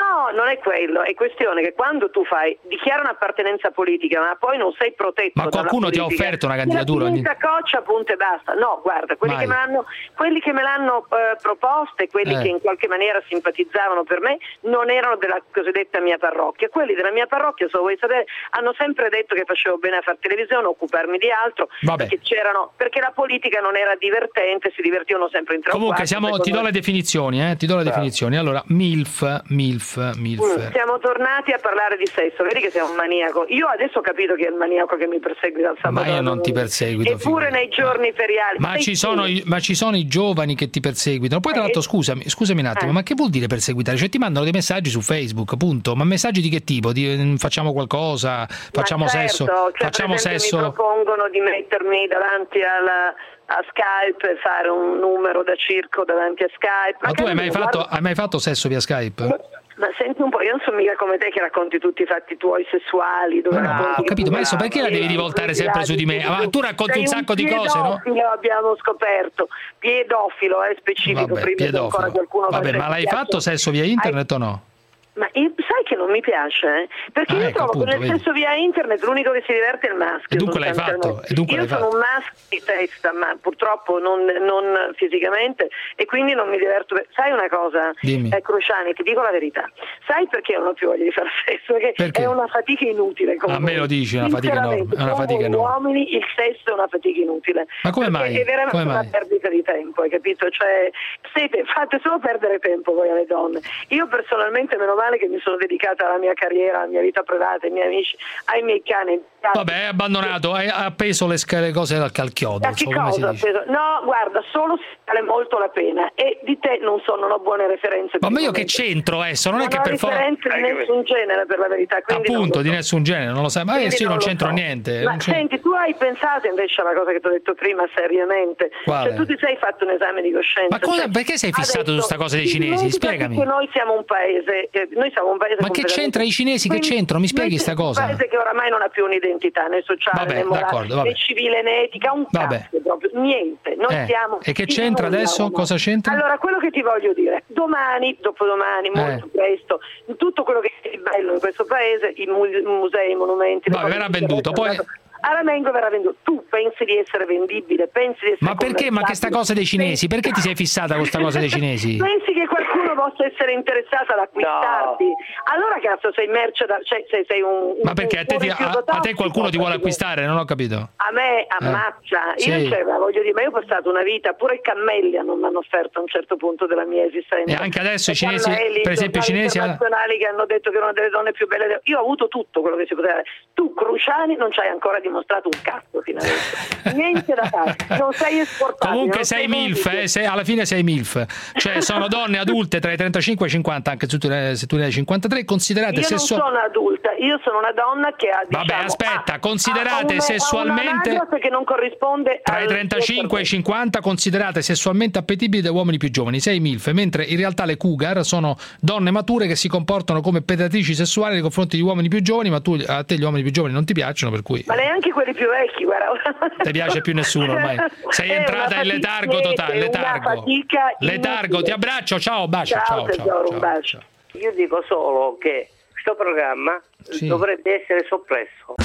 No, non è quello, è questione che quando tu fai, dichiara un'appartenenza politica, ma poi non sei protetto. Ma qualcuno ti ha offerto una candidatura? Una coccia, punto e basta. No, guarda, quelli Mai. che me l'hanno, quelli che me l'hanno eh, proposta e quelli Eh. che in qualche maniera simpatizzavano per me non erano della cosiddetta mia parrocchia. Quelli della mia parrocchia, se vuoi sapere, hanno sempre detto che facevo bene a fare televisione, occuparmi di altro, Vabbè. perché c'erano, perché la politica non era divertente, si divertivano sempre in tre o Comunque quattro, siamo, ti do secondo le definizioni, eh? Ti do le definizioni. Allora, MILF, MILF, MILF. Mm, siamo tornati a parlare di sesso, vedi che sei un maniaco. Io adesso ho capito che è il maniaco che mi persegue dal sabato. Ma io non ti perseguito. Eppure nei giorni feriali. Ma sei ci, tu. sono i, ma ci sono i giovani che ti perseguitano. Poi tra l'altro scusami, scusami un attimo, Eh. ma che vuol dire perseguitare? Cioè ti mandano dei messaggi su Facebook, punto. Ma messaggi di che tipo? Di, mm, facciamo qualcosa, facciamo Ma sesso, certo, cioè, facciamo per esempio, sesso. mi propongono di mettermi davanti alla, a Skype e fare un numero da circo davanti a Skype. Ma tu hai mai, guarda- fatto, hai mai fatto sesso via Skype? Ma senti un po', io non sono mica come te che racconti tutti i fatti tuoi sessuali. Dove No, racconti ho capito, ma adesso che- perché la devi rivoltare sempre su di me? Ma tu racconti un sacco di cose, no? Pedofilo abbiamo scoperto, piedofilo è specifico, Vabbè, prima che ancora pedofilo. qualcuno Vabbè, facesse ma l'hai piacere. fatto sesso via internet o no? Ma io, sai che non mi piace? eh? Perché Ah, io ecco, trovo appunto, che nel vedi. senso via internet l'unico che si diverte è il maschio. E dunque l'hai sostanzialmente. fatto, e dunque io l'hai sono fatto. un maschio di testa, ma purtroppo non, non fisicamente, e quindi non mi diverto. Sai una cosa, Dimmi. eh, Cruciani, ti dico la verità. Sai perché non ho più voglia di fare sesso? Perché, Perché? è una fatica inutile. con A me voi. lo dici, è una fatica enorme, Sinceramente, è una con fatica voi enorme. uomini il sesso è una fatica inutile. Ma come Perché mai? È veramente Come una mai? perdita di tempo, hai capito? Cioè, siete, fate solo perdere tempo voi alle donne. Io personalmente, meno male che mi sono dedicata alla mia carriera, alla mia vita privata, ai miei amici, ai miei cani. Vabbè, è abbandonato, hai ha appeso le, sca- le cose al chiodo, Da non so che come si cosa? dice. No, guarda, solo se vale molto la pena, e di te non so, non ho buone referenze. Ma per io il che momento. c'entro adesso? Non è Non che ho per forza. referenze di nessun genere, per la verità. quindi non Appunto, lo di so. nessun genere, non lo sai. Ma io Quindi sì, non lo c'entro so. niente. Ma non c'entro- senti, tu hai pensato invece alla cosa che ti ho detto prima seriamente? Quale? Cioè tu ti sei fatto un esame di coscienza. Ma cosa- cioè, perché sei fissato adesso, su sta cosa dei ti cinesi? dimenticati Spiegami. Che noi siamo un paese, eh, noi siamo un paese Ma che completamente- c'entra i cinesi? Che Quindi c'entrano? Mi spieghi noi sta siamo cosa? Un paese che oramai non ha più un'identità né sociale, Vabbè, né morale, d'accordo, vabbè. né civile, né etica, un Vabbè. cazzo proprio, niente. Noi Eh, siamo e che in c'entra nulla adesso? ormai. Cosa c'entra? Allora, quello che ti voglio dire, domani, dopodomani, molto Eh. presto, tutto quello che è bello in questo paese, i mu- musei, i monumenti, le Vabbè, cose verrà che venduto, sarebbero poi- andato- a Ramengo verrà venduto. Tu pensi di essere vendibile, pensi di essere Ma perché? Ma che sta cosa dei cinesi? Perché ti sei fissata con sta cosa dei cinesi? Pensi che qualcuno possa essere interessato ad acquistarti? Allora cazzo sei merce da, cioè, sei, sei un, Ma perché a te, un ti- a, rifiuto a te tossico, qualcuno ti vuole praticamente. acquistare? Non ho capito. A me ammazza, Eh, io sì. cioè, ma voglio dire, ma io ho passato una vita, pure i cammelli non mi hanno offerto a un certo punto della mia esistenza. E anche adesso i cinesi, cammelli, per esempio i giornali cinesi... internazionali che hanno detto che erano delle donne più belle. Io ho avuto tutto quello che si poteva avere. Tu, Cruciani, non ci hai ancora dimostrato un cazzo fino adesso. Niente da fare, non sei esportabile. Comunque non sei MILF, vendibile. eh, sei- alla fine sei MILF. Cioè sono donne adulte tra i trentacinque e i cinquanta, anche se tu ne, se tu ne hai cinquantatré, considerate Io non sessual- sono adulta, io sono una donna che ha, diciamo, Vabbè, aspetta, ha- considerate ha una- sessualmente- ha un'anagrafe che non corrisponde Tra i al trentacinque e i cinquanta considerate sessualmente appetibili da uomini più giovani, sei MILF, mentre in realtà le cougar sono donne mature che si comportano come predatrici sessuali nei confronti di uomini più giovani, ma tu, a te gli uomini più giovani non ti piacciono, per cui Ma neanche quelli più vecchi, guarda. ti piace più nessuno ormai. Sei È entrata una in fatica- letargo totale, è una letargo. fatica Letargo, inutile. ti abbraccio, ciao, bacio, Ciao, ciao, tesoro, ciao. un ciao, bacio. ciao. Io dico solo che questo programma Sì. dovrebbe essere soppresso.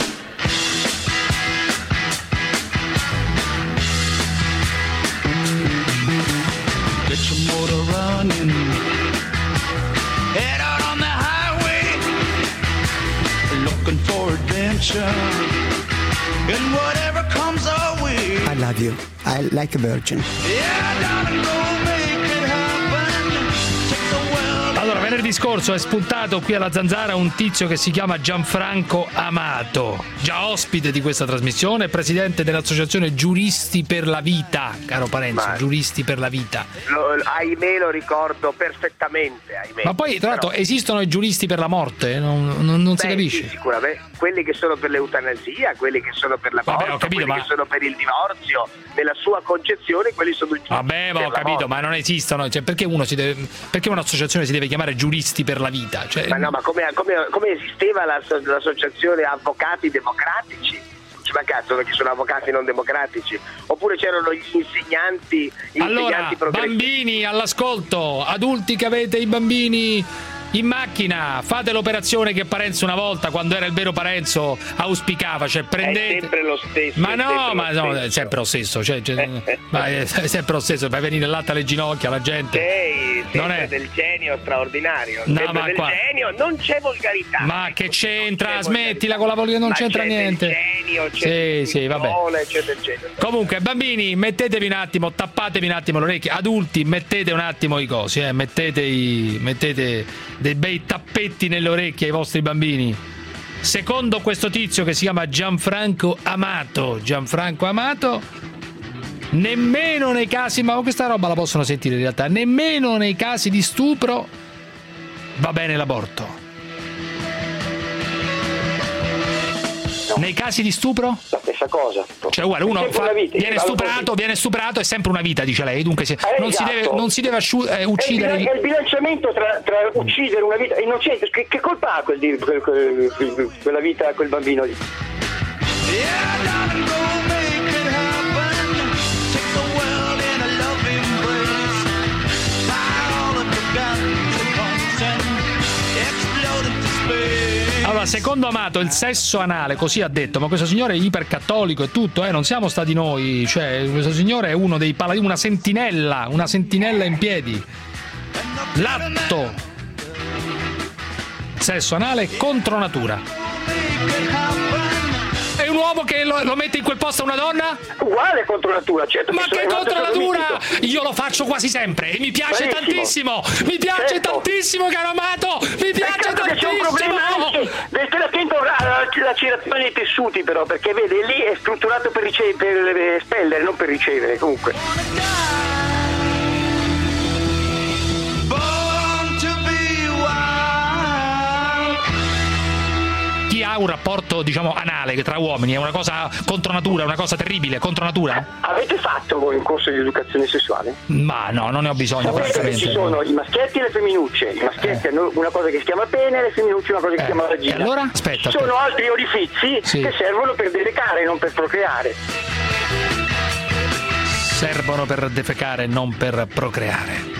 Get your motor running. Head out on the highway. Looking for adventure. And whatever comes our way. I love you. I like a virgin. Yeah, darling, go make it happen. Take the world. Allora, venerdì scorso è spuntato qui alla Zanzara un tizio che si chiama Gianfranco Amato, già ospite di questa trasmissione, presidente dell'associazione Giuristi per la Vita, caro Parenzo, Ma- Giuristi per la Vita. Lo, ahimè lo ricordo perfettamente, ahimè. Ma poi, tra l'altro, Però- esistono i giuristi per la morte? Non, non- non si Beh, capisce. sì, sicuramente quelli che sono per l'eutanasia, quelli che sono per l'aborto, Vabbè, ho capito, quelli ma- che sono per il divorzio, nella sua concezione quelli sono i Vabbè, ma per ho la capito, morte. ma non esistono, cioè perché uno si deve, perché un'associazione si deve chiamare Giuristi per la Vita? Cioè, Ma no, ma come, come- come esisteva la- l'associazione Avvocati Democratici? Cioè, ma cazzo, perché sono avvocati non democratici? Oppure c'erano gli insegnanti, gli allora, insegnanti progressisti? bambini all'ascolto, adulti che avete i bambini in macchina fate l'operazione che Parenzo una volta, quando era il vero Parenzo, auspicava, cioè prendete. È sempre lo stesso. Ma no, sempre ma no, è sempre lo stesso, cioè, cioè, ma è sempre lo stesso, fai venire latte alle ginocchia la gente. Sei non è del genio straordinario. No, sempre ma del qua... genio, non c'è volgarità. Ma ecco, che c'entra? c'è Smettila con la volgarità, non ma c'entra c'è niente. Del genio, c'è sì, del sì, vabbè. C'è del genio. Comunque, bambini, mettetevi un attimo, tappatevi un attimo le orecchie. Adulti, mettete un attimo i cosi, eh, mettete i mettete dei bei tappetti nelle orecchie ai vostri bambini. Secondo questo tizio che si chiama Gianfranco Amato, Gianfranco Amato, nemmeno nei casi, ma questa roba la possono sentire in realtà, nemmeno nei casi di stupro va bene l'aborto. No. Nei casi di stupro? La stessa cosa. Cioè, guarda, uno fa, viene stuprato, viene stuprato, è sempre una vita, dice lei. Dunque, si, eh, non, esatto. si deve, non si deve asciu- eh, uccidere. È il, è il bilanciamento tra, tra uccidere una vita innocente. Che, che colpa ha quel, quel, quel, quel, quella vita, quel bambino lì? Allora, secondo Amato il sesso anale, così ha detto, ma questo signore è ipercattolico e tutto, eh, non siamo stati noi, cioè questo signore è uno dei paladini, una sentinella, una sentinella in piedi. L'atto sesso anale contro natura. È un uomo che lo, lo mette in quel posto a una donna? Uguale contro natura, certo. Ma che contro natura? Io lo faccio quasi sempre e mi piace Benissimo. tantissimo. Mi piace certo. tantissimo, caro Amato. Mi piace tantissimo. C'è un problema anche. Deve stare attento alla lacerazione dei tessuti, però, perché vede lì è strutturato per, rice- per espellere, non per ricevere. Comunque. Ha un rapporto, diciamo, anale che tra uomini è una cosa contro natura, una cosa terribile, contro natura? Avete fatto voi un corso di educazione sessuale? Ma no, non ne ho bisogno. Sapete che ci sono i maschietti e le femminucce. I maschietti eh. hanno una cosa che si chiama pene, le femminucce una cosa che eh. si chiama vagina. E allora? Aspetta. Ci sono aspetta. altri orifizi sì. che servono per defecare, non per procreare. Servono per defecare, non per procreare.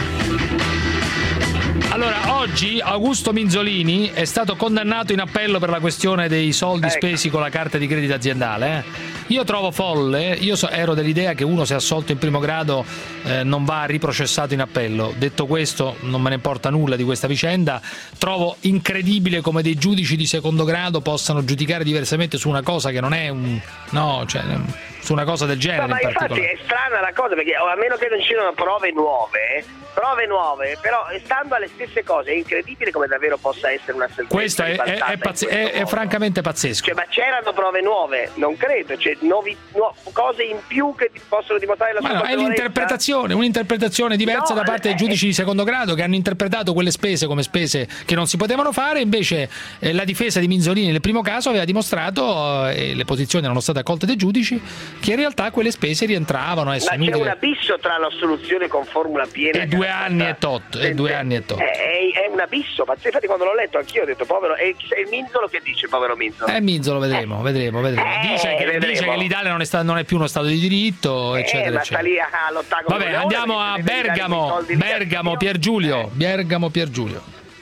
Allora, oggi Augusto Minzolini è stato condannato in appello per la questione dei soldi ecco. spesi con la carta di credito aziendale. Eh? Io trovo folle, io so, ero dell'idea che uno se assolto in primo grado eh, non va riprocessato in appello. Detto questo, non me ne importa nulla di questa vicenda. Trovo incredibile come dei giudici di secondo grado possano giudicare diversamente su una cosa che non è un... no, cioè... su una cosa del genere. No, ma in infatti è strana la cosa, perché a meno che non ci siano prove nuove, prove nuove, però stando alle stesse cose è incredibile come davvero possa essere una sentenza. Questo è, è, è, pazz- è, è francamente pazzesco. Cioè, ma c'erano prove nuove? Non credo, cioè nuovi, nu- cose in più che possono dimostrare la sua ma no, è l'interpretazione, un'interpretazione diversa no, da parte eh, dei giudici di secondo grado che hanno interpretato quelle spese come spese che non si potevano fare. Invece eh, la difesa di Minzolini nel primo caso aveva dimostrato, e eh, le posizioni erano state accolte dai giudici, che in realtà quelle spese rientravano. Ma c'è inutile. un abisso tra l'assoluzione con formula piena e due anni e tot, e due anni e tot. È, è, è un abisso, ma infatti quando l'ho letto anch'io ho detto povero, è, è il Minzolo che dice povero Minzolo. È Minzolo, vedremo, eh. vedremo, vedremo. Eh, dice, che, vedremo. dice che l'Italia non è, sta, non è più uno stato di diritto, eh, eccetera, ma eccetera. sta lì a l'ottagono. Vabbè, andiamo a Bergamo, Bergamo, Piergiulio, Bergamo, Piergiulio.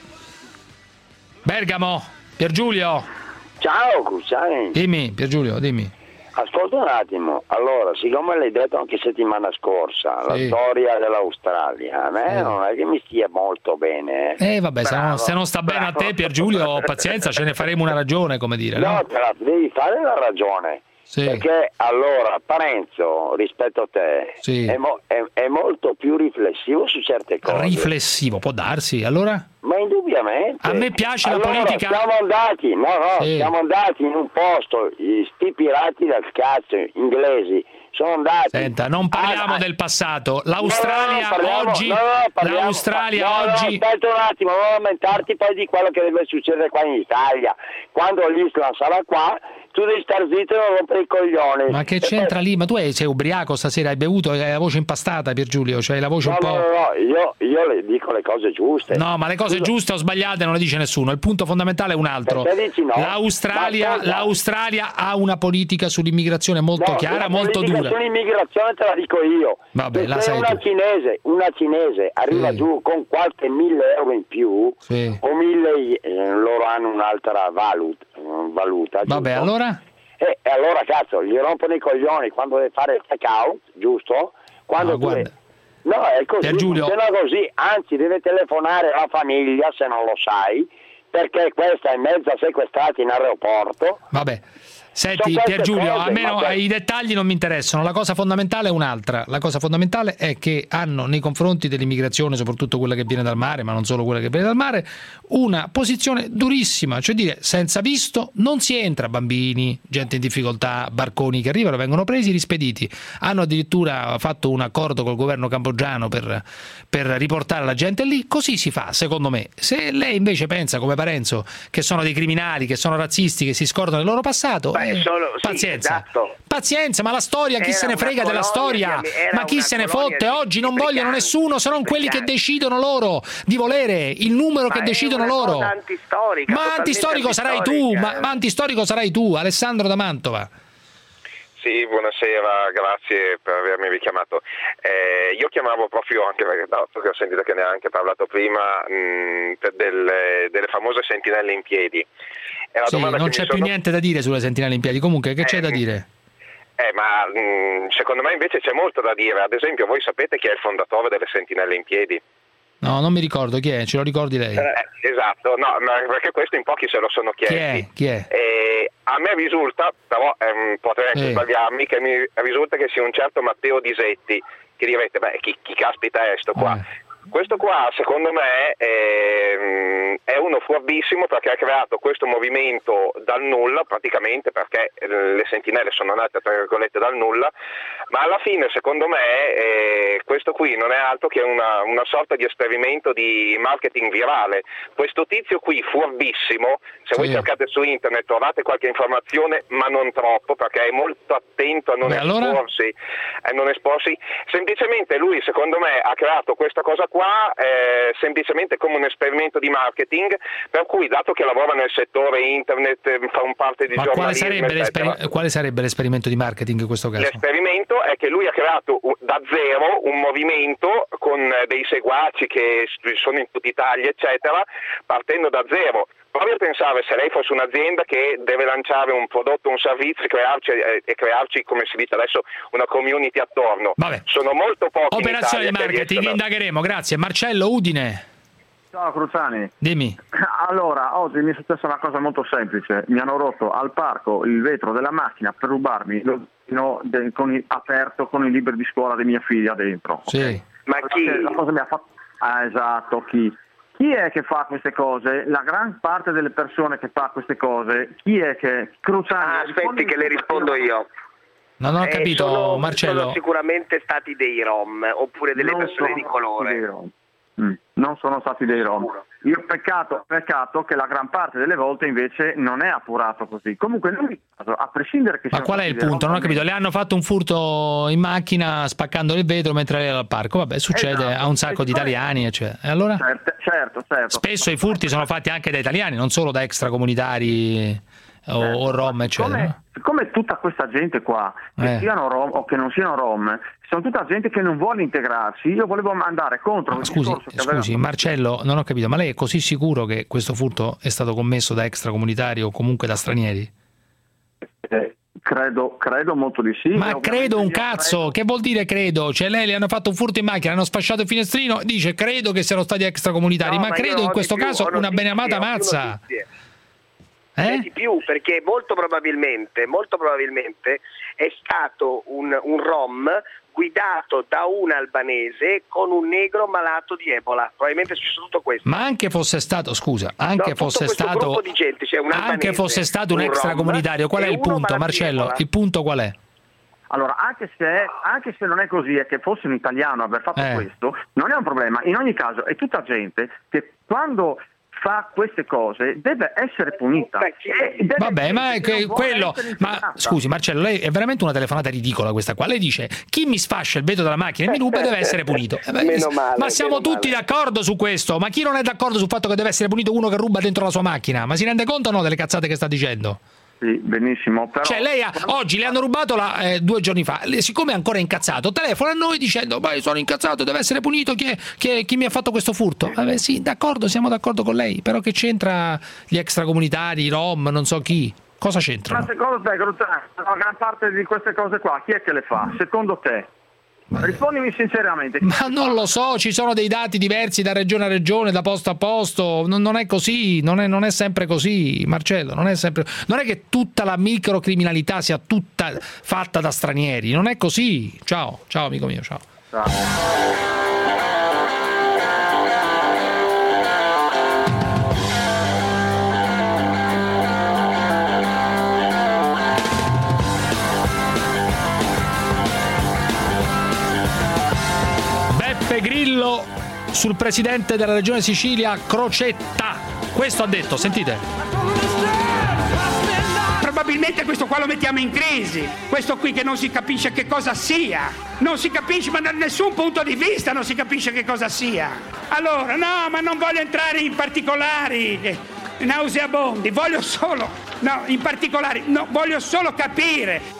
Bergamo, Piergiulio. Ciao, Cruciani. Dimmi, Piergiulio, dimmi. Ascolta un attimo, allora, siccome l'hai detto anche settimana scorsa, sì. la storia dell'Australia, a me eh. non è che mi stia molto bene. Eh, eh vabbè, se non, se non sta bene bravo. a te, Piergiulio, pazienza, ce ne faremo una ragione, come dire. No, no? Però devi fare la ragione. Sì. Perché allora Parenzo rispetto a te sì. è, mo- è, è molto più riflessivo su certe cose. Riflessivo, può darsi, allora? Ma indubbiamente. A me piace allora, la politica. Siamo andati, no, no, sì. siamo andati in un posto, sti pirati del cazzo inglesi sono andati. Senta, non parliamo ah, del passato. L'Australia no, no, parliamo, oggi no, no, parliamo, l'Australia no, no, oggi aspetta un attimo, non lamentarti poi di quello che deve succedere qua in Italia. Quando l'Islam sarà qua, tu devi star zitto e non rompere i coglioni. Ma che c'entra poi... lì? Ma tu sei ubriaco stasera, hai bevuto, hai la voce impastata, Piergiulio, cioè la voce no, un po'. No, no, no, io, io le dico le cose giuste. No, ma le cose cose giuste o sbagliate non le dice nessuno, il punto fondamentale è un altro. No? L'Australia, l'Australia ha una politica sull'immigrazione molto no, chiara, molto dura. Sull'immigrazione te la dico io. Vabbè, la se sai una tu. cinese, una cinese arriva sì. giù con qualche mille euro in più, sì. o mille, eh, loro hanno un'altra valuta. valuta Vabbè, giusto? allora? E, e allora cazzo, gli rompono i coglioni quando deve fare il check out, giusto? Quando no, tu guarda. No, è così, Per Giulio. funziona così, anzi deve telefonare alla famiglia se non lo sai, perché questa è mezza sequestrata in aeroporto. Vabbè. Senti Pier Giulio, cose, almeno per... i dettagli non mi interessano, la cosa fondamentale è un'altra, la cosa fondamentale è che hanno nei confronti dell'immigrazione, soprattutto quella che viene dal mare, ma non solo quella che viene dal mare, una posizione durissima, cioè dire senza visto non si entra, bambini, gente in difficoltà, barconi che arrivano, vengono presi, rispediti. Hanno addirittura fatto un accordo col governo cambogiano per, per riportare la gente lì, così si fa secondo me. Se lei invece pensa come Parenzo che sono dei criminali, che sono razzisti, che si scordano del loro passato, Beh, solo, sì, pazienza, esatto. pazienza, ma la storia, chi Era se ne frega della storia? Ma chi se ne fotte? Oggi non vogliono nessuno se non quelli che decidono loro di volere, il numero ma che decidono loro. Antistorica, ma antistorico sarai tu, ma, ma antistorico sarai tu, Alessandro da Mantova. Sì, buonasera, grazie per avermi richiamato. Eh, io chiamavo proprio anche perché, dato che ho sentito che ne ha anche parlato prima, mh, delle, delle famose sentinelle in piedi. Sì, non c'è più sono... niente da dire sulle sentinelle in piedi, comunque che c'è eh, da dire? Eh, ma mh, secondo me invece c'è molto da dire. Ad esempio, voi sapete chi è il fondatore delle sentinelle in piedi? No, non mi ricordo chi è, ce lo ricordi lei? Eh, esatto, no, ma perché questo in pochi se lo sono chiesti. Chi è? Chi è? Eh, a me risulta, però ehm, potrei anche eh. sbagliarmi, che mi risulta che sia un certo Matteo Disetti, che direte, beh, chi, chi caspita è sto qua? Eh. Questo qua, secondo me, è, è uno furbissimo perché ha creato questo movimento dal nulla, praticamente perché le sentinelle sono nate, tra virgolette, dal nulla, ma alla fine, secondo me, eh, questo qui non è altro che una, una sorta di esperimento di marketing virale. Questo tizio qui, furbissimo, se sì. voi cercate su internet trovate qualche informazione, ma non troppo, perché è molto attento a non, Beh, esporsi, allora? a non esporsi. Semplicemente lui, secondo me, ha creato questa cosa qua eh, semplicemente come un esperimento di marketing, per cui dato che lavora nel settore internet, fa un parte di Ma giornalismo, quale sarebbe, l'esper- quale sarebbe l'esperimento di marketing in questo caso? L'esperimento è che lui ha creato da zero un movimento con dei seguaci che sono in tutta Italia, eccetera, partendo da zero. Provi a pensare se lei fosse un'azienda che deve lanciare un prodotto, un servizio e crearci, eh, e crearci, come si dice adesso, una community attorno. Vabbè. Sono molto pochi. Operazione di marketing, indagheremo, grazie. Marcello, Udine. Ciao Cruciani. Dimmi. Allora, oggi mi è successa una cosa molto semplice. Mi hanno rotto al parco il vetro della macchina per rubarmi lo zaino de- con i- aperto con i libri di scuola di mia figlia dentro. Sì. Okay? Ma chi? La cosa mi ha fatto... Ah, esatto, chi? Chi è che fa queste cose? La gran parte delle persone che fa queste cose, chi è che... Cruciani, ah, aspetti che le rispondo io. Non ho eh, capito, sono, Marcello. Sono sicuramente stati dei Rom, oppure delle non persone di colore. Mm. Non sono stati dei Rom. Io peccato, peccato che la gran parte delle volte invece non è appurato così. Comunque in ogni caso, a prescindere che... Ma qual è il punto? Non ho capito. Le hanno fatto un furto in macchina spaccando il vetro mentre era al parco. Vabbè, succede esatto. a un sacco di italiani. Cioè. E allora? Certo, certo, certo. Spesso i furti sono fatti anche da italiani, non solo da extracomunitari o, certo. o rom, eccetera. Come, siccome tutta questa gente qua, che eh. siano rom o che non siano rom, sono tutta gente che non vuole integrarsi, io volevo andare contro ma il scusi, discorso che scusi aveva... Marcello, non ho capito, ma lei è così sicuro che questo furto è stato commesso da extracomunitari o comunque da stranieri? Eh, credo, credo molto di sì. Ma credo un cazzo, credo... che vuol dire credo? Cioè lei le hanno fatto un furto in macchina, hanno sfasciato il finestrino, dice credo che siano stati extracomunitari, no, ma, ma credo in questo più, caso una beneamata mazza. Eh? Di più, perché molto probabilmente, molto probabilmente è stato un, un rom guidato da un albanese con un negro malato di Ebola. Probabilmente è successo tutto questo. Ma anche fosse stato, scusa, anche no, fosse stato di gente, cioè un albanese, anche fosse stato un, un extracomunitario, qual è il punto, Marcello? Il punto qual è? Allora, anche se, anche se non è così e che fosse un italiano aver fatto eh. questo, non è un problema. In ogni caso è tutta gente che quando fa queste cose deve essere punita. Deve Vabbè, ma è che quello. Ma scusi, Marcello, lei è veramente una telefonata ridicola questa qua. Lei dice: chi mi sfascia il vetro della macchina e mi ruba deve essere punito. Eh beh, Meno male, ma siamo meno tutti male. d'accordo su questo. Ma chi non è d'accordo sul fatto che deve essere punito uno che ruba dentro la sua macchina? Ma si rende conto o no delle cazzate che sta dicendo? Sì, benissimo. Però... Cioè, lei ha, oggi le hanno rubato la, eh, due giorni fa. Le, siccome è ancora incazzato, telefona a noi dicendo: beh, sono incazzato, deve essere punito chi, è, chi, è, chi mi ha fatto questo furto. Vabbè, sì, d'accordo, siamo d'accordo con lei. Però che c'entra gli extracomunitari, i Rom, non so chi? Cosa c'entra? Ma secondo te, la gran parte di queste cose qua, chi è che le fa? Secondo te? Rispondimi sinceramente. Ma non lo so, ci sono dei dati diversi da regione a regione, da posto a posto, non, non è così, non è, non è sempre così, Marcello, non è sempre, non è che tutta la microcriminalità sia tutta fatta da stranieri, non è così. Ciao, ciao amico mio, ciao. Ciao. Grillo sul presidente della regione Sicilia Crocetta. Questo ha detto, sentite. Probabilmente questo qua lo mettiamo in crisi, questo qui che non si capisce che cosa sia, non si capisce, ma da nessun punto di vista non si capisce che cosa sia. Allora, no, ma non voglio entrare in particolari eh, nauseabondi, voglio solo, no, in particolari, no, voglio solo capire.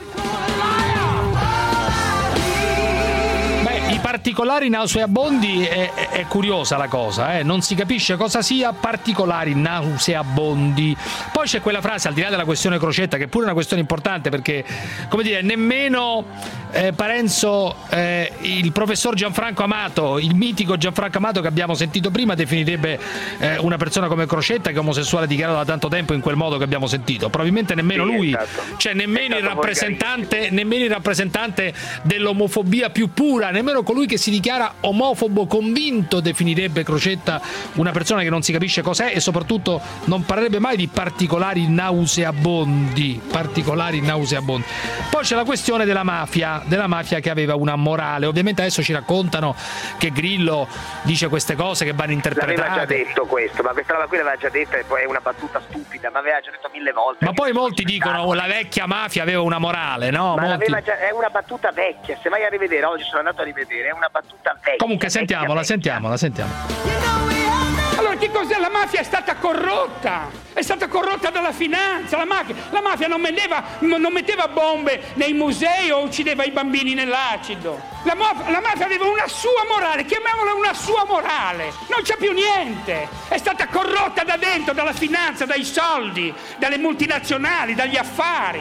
I particolari nauseabondi è, è, è curiosa la cosa, eh? Non si capisce cosa sia particolari nauseabondi. Poi c'è quella frase, al di là della questione Crocetta, che è pure una questione importante, perché, come dire, nemmeno eh, Parenzo, eh, il professor Gianfranco Amato, il mitico Gianfranco Amato che abbiamo sentito prima, definirebbe eh, una persona come Crocetta, che è omosessuale dichiarato da tanto tempo in quel modo che abbiamo sentito. Probabilmente nemmeno Sì, lui, esatto. cioè nemmeno È il stato rappresentante, nemmeno il rappresentante dell'omofobia più pura, nemmeno colui che si dichiara omofobo convinto definirebbe Crocetta una persona che non si capisce cos'è e soprattutto non parlerebbe mai di particolari nauseabondi, particolari nauseabondi. Poi c'è la questione della mafia, della mafia che aveva una morale. Ovviamente adesso ci raccontano che Grillo dice queste cose che vanno interpretate. L'aveva già detto questo, ma questa roba qui l'aveva già detta e poi è una battuta stupida, ma aveva già detto mille volte. Ma poi molti dicono la vecchia mafia aveva una morale, no? Ma molti... già, è una battuta vecchia, se vai a rivedere, oggi sono andato a rivedere, è una battuta vecchia. Comunque sentiamola, vecchia, sentiamola, sentiamo. Allora che cos'è? La mafia è stata corrotta, è stata corrotta dalla finanza, la mafia, la mafia non, metteva, non metteva bombe nei musei o uccideva i bambini nell'acido. La, maf- la mafia aveva una sua morale, chiamiamola una sua morale, non c'è più niente, è stata corrotta da dentro, dalla finanza, dai soldi, dalle multinazionali, dagli affari.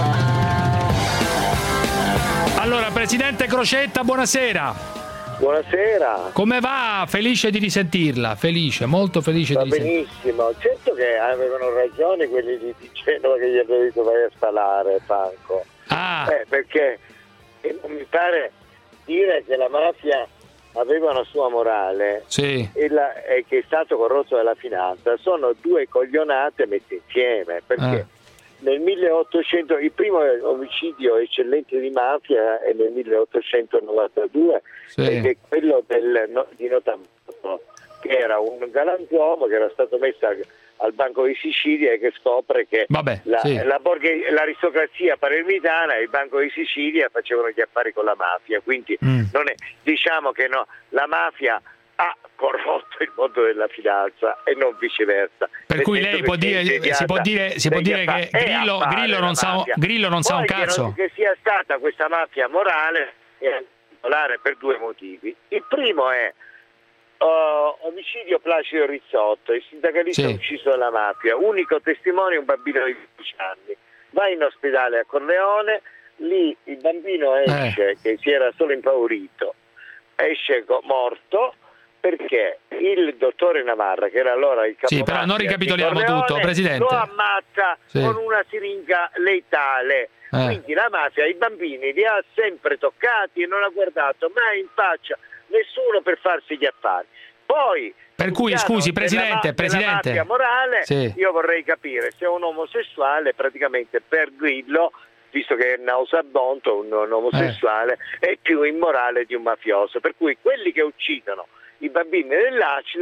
Allora, presidente Crocetta, buonasera. Buonasera. Come va? Felice di risentirla, felice, molto felice Va di risentirla. benissimo, certo che avevano ragione quelli di Genova che gli hanno detto vai a spalare, Franco. Ah. Eh, perché eh, mi pare dire che la mafia aveva una sua morale sì. e, la, e che è stato corrotto dalla finanza sono due coglionate messe insieme, perché Ah. nel milleottocento il primo omicidio eccellente di mafia è nel milleottocentonovantadue, sì. ed è quello del, no, di Notambulo, che era un galantuomo che era stato messo al Banco di Sicilia e che scopre che Vabbè, la, sì. la borghe, l'aristocrazia palermitana e il Banco di Sicilia facevano gli affari con la mafia, quindi Mm. non è, diciamo che no, la mafia ha corrotto il mondo della finanza e non viceversa. Per cui lei può dire, si può dire, si può dire che Grillo, Grillo non sa, Grillo non sa un cazzo. Che sia stata questa mafia morale è particolare per due motivi. Il primo è uh, omicidio Placido Rizzotto, il sindacalista Sì. ucciso dalla mafia, unico testimone un bambino di dieci anni. Va in ospedale a Corleone, lì il bambino esce Eh. che si era solo impaurito, esce co- morto, perché il dottore Navarra, che era allora il capo Sì, però non ricapitoliamo di Corleone, tutto, Presidente. lo ammazza Sì. con una siringa letale. Eh. Quindi la mafia i bambini li ha sempre toccati e non ha guardato mai in faccia nessuno per farsi gli affari. Poi Per cui, sul piano scusi, della Presidente, ma- Presidente. della mafia morale, Sì. io vorrei capire se un omosessuale praticamente per Grillo, visto che è nauseabondo, un, un omosessuale è più immorale di un mafioso, per cui quelli che uccidono i bambini nell'acido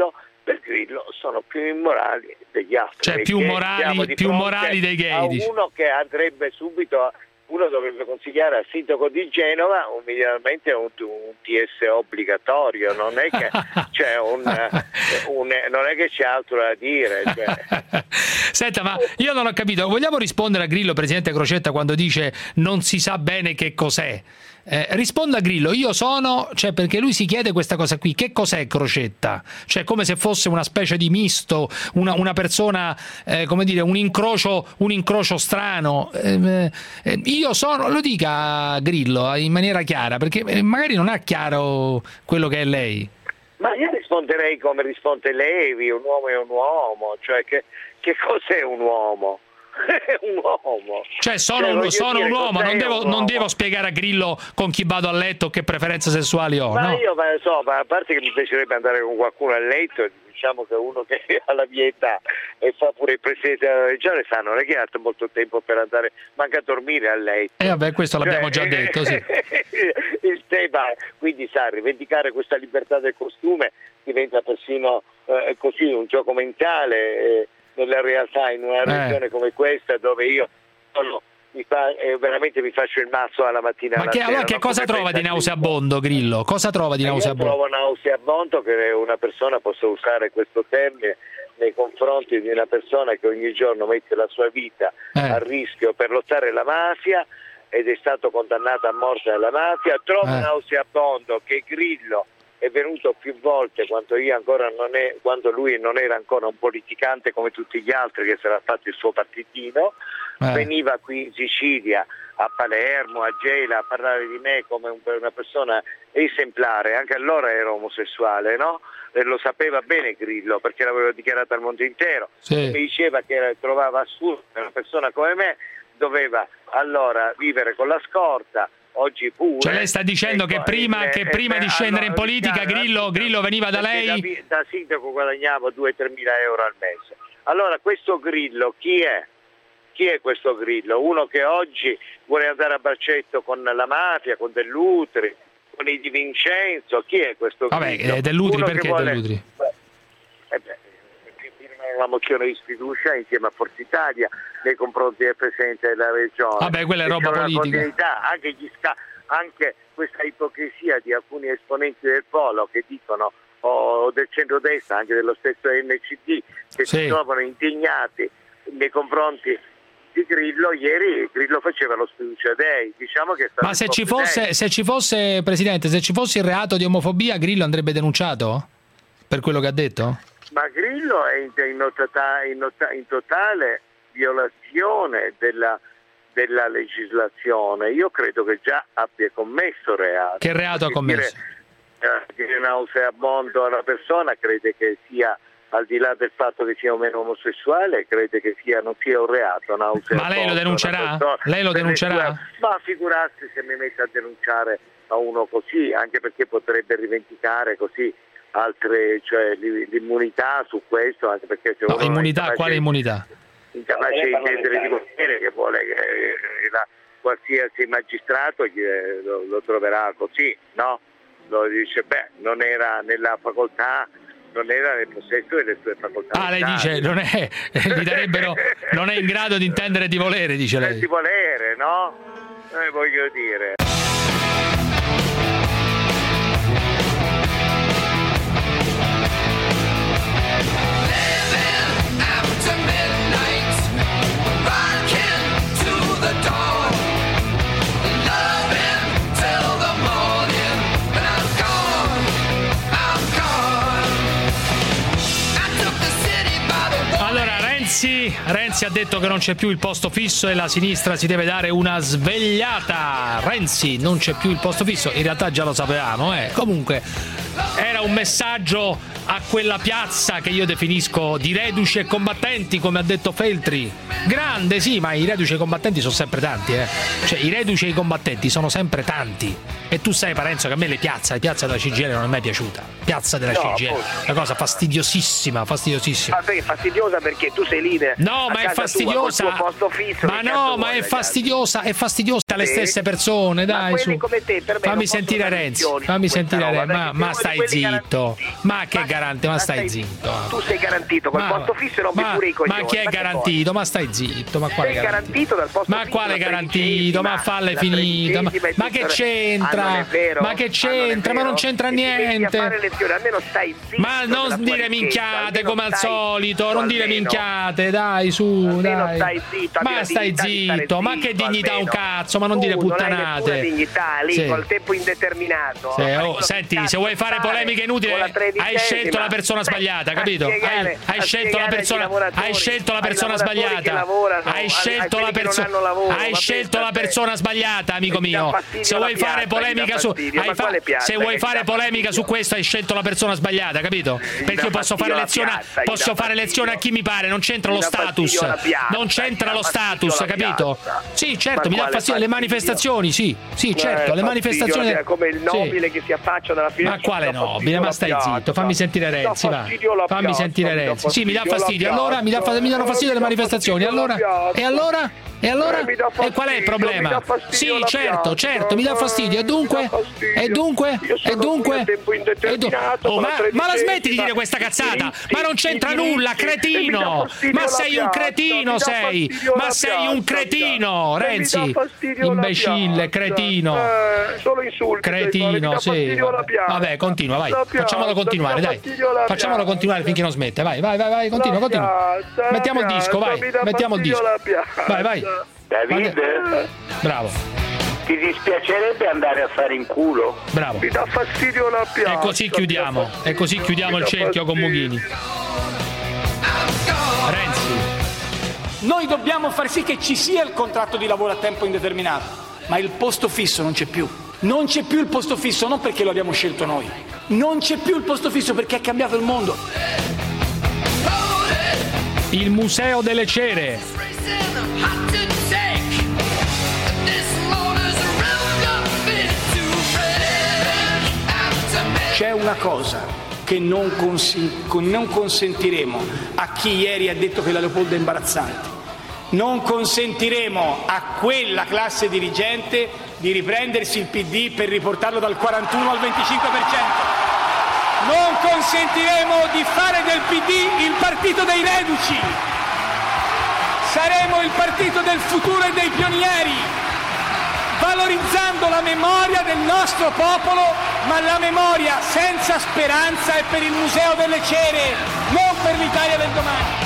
per Grillo sono più immorali degli altri. Cioè più morali, più morali dei gay. A uno che andrebbe subito, uno dovrebbe consigliare al sindaco di Genova immediatamente un, un T S obbligatorio, non è che c'è un, un non è che c'è altro da dire. Cioè. Senta, ma io non ho capito, vogliamo rispondere a Grillo, presidente Crocetta, quando dice non si sa bene che cos'è? Eh, risponda a Grillo, io sono, cioè perché lui si chiede questa cosa qui, che cos'è Crocetta? Cioè come se fosse una specie di misto, una, una persona, eh, come dire, un incrocio, un incrocio strano. Eh, eh, io sono, lo dica Grillo in maniera chiara, perché magari non ha chiaro quello che è lei. Ma io risponderei come risponde Levi, un uomo è un uomo, cioè che, che cos'è un uomo? un uomo. Cioè sono, cioè, un, sono un uomo, non devo, un uomo. non devo spiegare a Grillo con chi vado a letto, che preferenze sessuali ho. Ma no? io ma so, ma a parte che mi piacerebbe andare con qualcuno a letto, diciamo che uno che ha la mia età e fa pure il presidente della regione sa, non è che ha molto tempo per andare, manca a dormire a letto. E eh vabbè, questo cioè, l'abbiamo già detto, sì. Il tema, quindi sa, rivendicare questa libertà del costume diventa persino eh, così un gioco mentale. Eh, nella realtà in una regione eh. come questa dove io solo mi fa, eh, veramente mi faccio il mazzo alla mattina. Ma alla che, sera, allora che cosa trova di nauseabondo Grillo? Cosa trova di nauseabondo? Io trovo nauseabondo che una persona possa usare questo termine nei confronti di una persona che ogni giorno mette la sua vita eh. a rischio per lottare la mafia ed è stato condannato a morte dalla mafia. Trovo eh. nauseabondo che Grillo è venuto più volte quando, io ancora non è, quando lui non era ancora un politicante come tutti gli altri, che si era fatto il suo partitino, eh. veniva qui in Sicilia, a Palermo, a Gela, a parlare di me come un, una persona esemplare. Anche allora era omosessuale, no? E lo sapeva bene Grillo perché l'aveva dichiarato al mondo intero. Sì. Mi diceva che era, trovava assurdo che una persona come me doveva allora vivere con la scorta. Oggi pure. Cioè lei sta dicendo ecco, che prima, eh, che prima eh, di scendere allora, in politica Grillo, Grillo veniva da lei? Da, da sindaco guadagnavo due tre mila euro al mese. Allora questo Grillo chi è? Chi è questo Grillo? Uno che oggi vuole andare a braccetto con la mafia, con Dell'Utri, con i Di Vincenzo? Chi è questo Grillo? Vabbè, Dell'Utri Uno perché vuole... Dell'Utri? Eh beh, una mozione di sfiducia insieme a Forza Italia nei confronti del Presidente della Regione. Vabbè, quella è roba politica. Anche, gli sca- anche questa ipocrisia di alcuni esponenti del Polo che dicono o oh, del centrodestra, anche dello stesso N C D, che sì. si trovano indignati nei confronti di Grillo. Ieri Grillo faceva lo sfiducia dei, diciamo che ma se ci fosse, se ci fosse, Presidente, se ci fosse il reato di omofobia, Grillo andrebbe denunciato per quello che ha detto? Ma Grillo è in, in, in, in totale violazione della, della legislazione. Io credo che già abbia commesso reato. Che reato ha commesso? Dire, eh, dire nauseabondo a una persona crede che sia, al di là del fatto che sia o meno omosessuale, crede che sia, non sia un reato. Ma lei lo denuncerà? Lei lo denuncerà? Sue, ma figurarsi se mi mette a denunciare a uno così, anche perché potrebbe rivendicare così altre, cioè l'immunità su questo, anche perché se no, uno immunità, incapace, quale immunità? Incapace di intendere di potere, che vuole che la, qualsiasi magistrato lo, lo troverà così, no? Lo dice, beh, non era nella facoltà, non era nel possesso delle sue facoltà. Ah, lei dice, non è, gli darebbero, non è in grado di intendere di volere, dice lei. Di volere, no? Eh, voglio dire. Renzi ha detto che non c'è più il posto fisso e la sinistra si deve dare una svegliata. Renzi, non c'è più il posto fisso, in realtà già lo sapevamo, eh. Comunque era un messaggio a quella piazza che io definisco di reduci e combattenti, come ha detto Feltri. Grande, sì, ma i reduci e i combattenti sono sempre tanti, eh. Cioè i reduci e i combattenti sono sempre tanti. E tu sai, Parenzo, che a me le piazze, la piazza della C G I L non è mai piaciuta. Piazza della no, C G I L, una cosa fastidiosissima, fastidiosissima. Ma è fastidiosa perché tu sei lì. No, ma è fastidiosa. Tua, posto fisso, ma no, ma è fastidiosa, è fastidiosa eletta le stesse persone, dai, su. Come te, per me fammi sentire Renzi, fammi sentire Renzi, ma, ma stai zitto, ma che garante, ma stai zitto. Tu sei garantito col posto fisso e rompi pure i coglioni. Ma chi è garantito? Ma stai zitto, ma quale sei garantito dal posto ma quale garantito? Ma falle finita, ma, ma che c'entra? Ma che c'entra? Ma non c'entra niente. Almeno stai zitto. Ma non dire minchiate come al solito, non dire minchiate, dai, su, dai. Stai zitto, ma stai zitto, ma che dignità un cazzo, ma non dire puttanate. Non hai dignità lì sì. Col tempo indeterminato. Sì, oh, senti, se vuoi fare polemiche inutili, hai scelto la persona sbagliata, capito? Hai, hai scelto la persona, hai scelto la persona sbagliata. Hai scelto la persona, hai scelto la persona sbagliata, amico mio. Se vuoi fare polemica su, se vuoi fare polemica su questo, hai scelto la persona sbagliata, capito? Perché io posso fare lezione, posso fare lezione a chi mi pare, non c'entra lo status, non c'entra lo status, capito? Sì, certo, mi dà fastidio le manifestazioni, sì, sì, certo, le manifestazioni come il nobile che si affaccia dalla finestra. Ma quale nobile? Ma stai zitto, fammi sentire Renzi, va. Fammi sentire Renzi. Sì, mi dà fastidio. Allora mi dà mi danno fastidio le manifestazioni. Allora e allora E allora? E qual è il problema? Sì, certo, certo, mi dà fastidio. E dunque? E dunque? E dunque? E du- oh, ma, ma la smetti di dire questa cazzata? Ma non c'entra nulla, cretino! Ma sei un cretino, sei! Ma sei un cretino, Renzi! Imbecille, cretino! Solo insulti. Cretino, sì. Vabbè, continua, vai. Facciamolo continuare, dai. Facciamolo continuare finché non smette. Vai, vai, vai, vai, continua, continua. Mettiamo il disco, vai. Mettiamo il disco. Vai, vai. David? Bravo. Ti dispiacerebbe andare a fare in culo? Bravo. Mi dà fastidio la piazza. E così chiudiamo. E così chiudiamo il cerchio con Mughini. Renzi. Noi dobbiamo far sì che ci sia il contratto di lavoro a tempo indeterminato, ma il posto fisso non c'è più. Non c'è più il posto fisso, non perché lo abbiamo scelto noi. Non c'è più il posto fisso perché è cambiato il mondo. Il Museo delle Cere. C'è una cosa che non, consi- non consentiremo a chi ieri ha detto che la Leopoldo è imbarazzante. Non consentiremo a quella classe dirigente di riprendersi il P D per riportarlo dal quarantuno al venticinque per cento. Non consentiremo di fare del P D il partito dei reduci. Saremo il partito del futuro e dei pionieri, valorizzando la memoria del nostro popolo, ma la memoria senza speranza è per il Museo delle Cere, non per l'Italia del domani.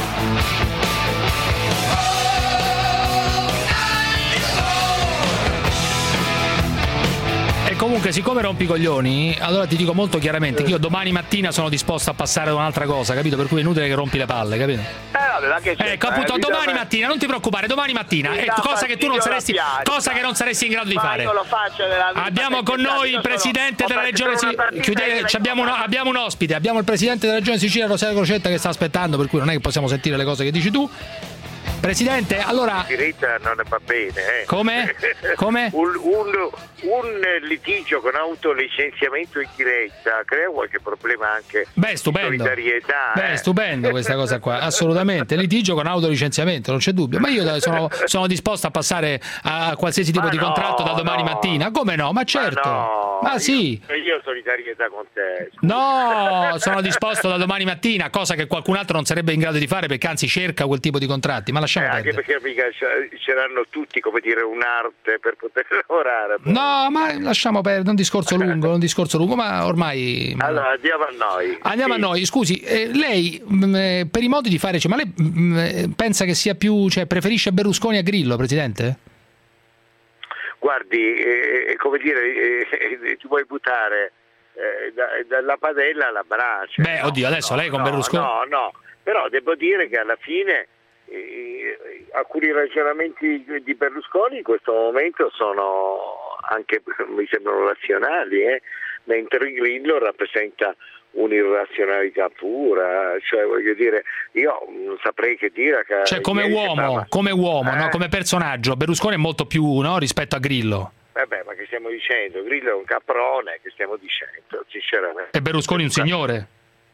E comunque, siccome rompi i coglioni, allora ti dico molto chiaramente che io domani mattina sono disposto a passare ad un'altra cosa, capito? Per cui è inutile che rompi le palle, capito? Eh, vabbè, ma che c'è? Ecco, appunto, eh, domani mattina, non ti preoccupare, domani mattina, è cosa che tu non saresti, cosa che non saresti in grado di fare. Io lo faccio nella vita. Abbiamo con noi il presidente della regione Sicilia, abbiamo, un, abbiamo un ospite, abbiamo il presidente della regione Sicilia, Rosario Crocetta, che sta aspettando, per cui non è che possiamo sentire le cose che dici tu. Presidente, allora... Diretta non va bene, eh. Come? Come? un, un, un litigio con autolicenziamento in diretta crea qualche problema anche. Beh, stupendo. Di solidarietà. Beh, eh. stupendo questa cosa qua, assolutamente. Litigio con autolicenziamento, non c'è dubbio. Ma io sono, sono disposto a passare a qualsiasi tipo ma di no, contratto da domani no. mattina. Come no? Ma certo. Ma, no, ma sì. Io, io solidarietà con te. No, sono disposto da domani mattina, cosa che qualcun altro non sarebbe in grado di fare, perché anzi cerca quel tipo di contratti. Ma lasciamo eh, perdere. Anche perché mica c'erano tutti, come dire, un'arte per poter lavorare. No, ma lasciamo perdere, un discorso lungo, un discorso lungo, ma ormai... Allora, andiamo a noi. Andiamo sì. a noi, scusi, eh, lei mh, per i modi di fare, cioè, ma lei mh, pensa che sia più, cioè preferisce Berlusconi a Grillo, Presidente? Guardi, eh, come dire, eh, ti vuoi buttare eh, da, dalla padella alla brace. Beh, no, oddio, adesso no, lei con no, Berlusconi... No, no, però devo dire che alla fine... Eh, alcuni ragionamenti di Berlusconi in questo momento sono anche, mi sembrano razionali, eh? mentre Grillo rappresenta un'irrazionalità pura, cioè voglio dire, io non saprei che dire. Che cioè come uomo, stava... come uomo, eh? no? Come personaggio, Berlusconi è molto più, no? rispetto a Grillo. Vabbè, ma che stiamo dicendo? Grillo è un caprone, che stiamo dicendo, sinceramente. E Berlusconi un signore?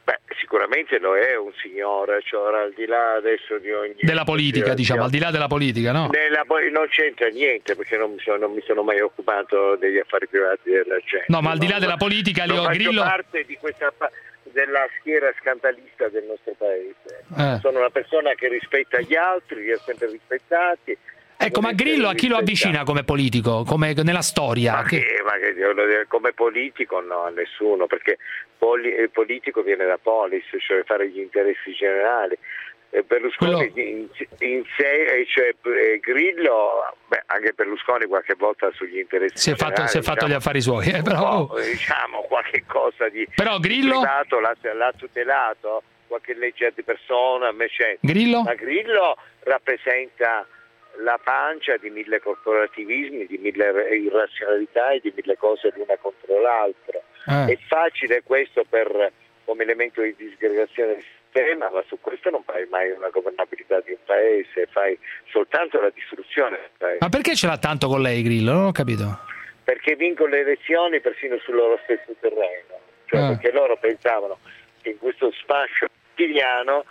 Beh, sicuramente lo è un signore, cioè al di là adesso di ogni... Della politica, diciamo, al di là della politica, no? Nella, non c'entra niente, perché non mi, sono, non mi sono mai occupato degli affari privati della gente. No, ma al di là della politica, Leo Grillo... faccio parte di questa, della schiera scandalista del nostro paese. Eh. Sono una persona che rispetta gli altri, li ha sempre rispettati. Ecco, ma Grillo a chi lo avvicina come politico, come nella storia? Ma che, ma che, come politico no, a nessuno, perché poli, il politico viene da polis, cioè fare gli interessi generali. Berlusconi Quello... in, in sé, cioè Grillo, beh, anche Berlusconi qualche volta sugli interessi si è fatto, generali, si è fatto diciamo, gli affari suoi, eh, però... diciamo qualche cosa di però Grillo privato l'ha, l'ha tutelato, qualche legge di persona, invece Grillo? Ma Grillo rappresenta la pancia di mille corporativismi, di mille irrazionalità e di mille cose l'una contro l'altra. Eh. È facile questo per come elemento di disgregazione del sistema, ma su questo non fai mai una governabilità di un paese, fai soltanto la distruzione del paese. Ma perché ce l'ha tanto con lei Grillo? Non ho capito. Perché vincono le elezioni persino sul loro stesso terreno, cioè eh. perché loro pensavano che in questo spaccio quotidiano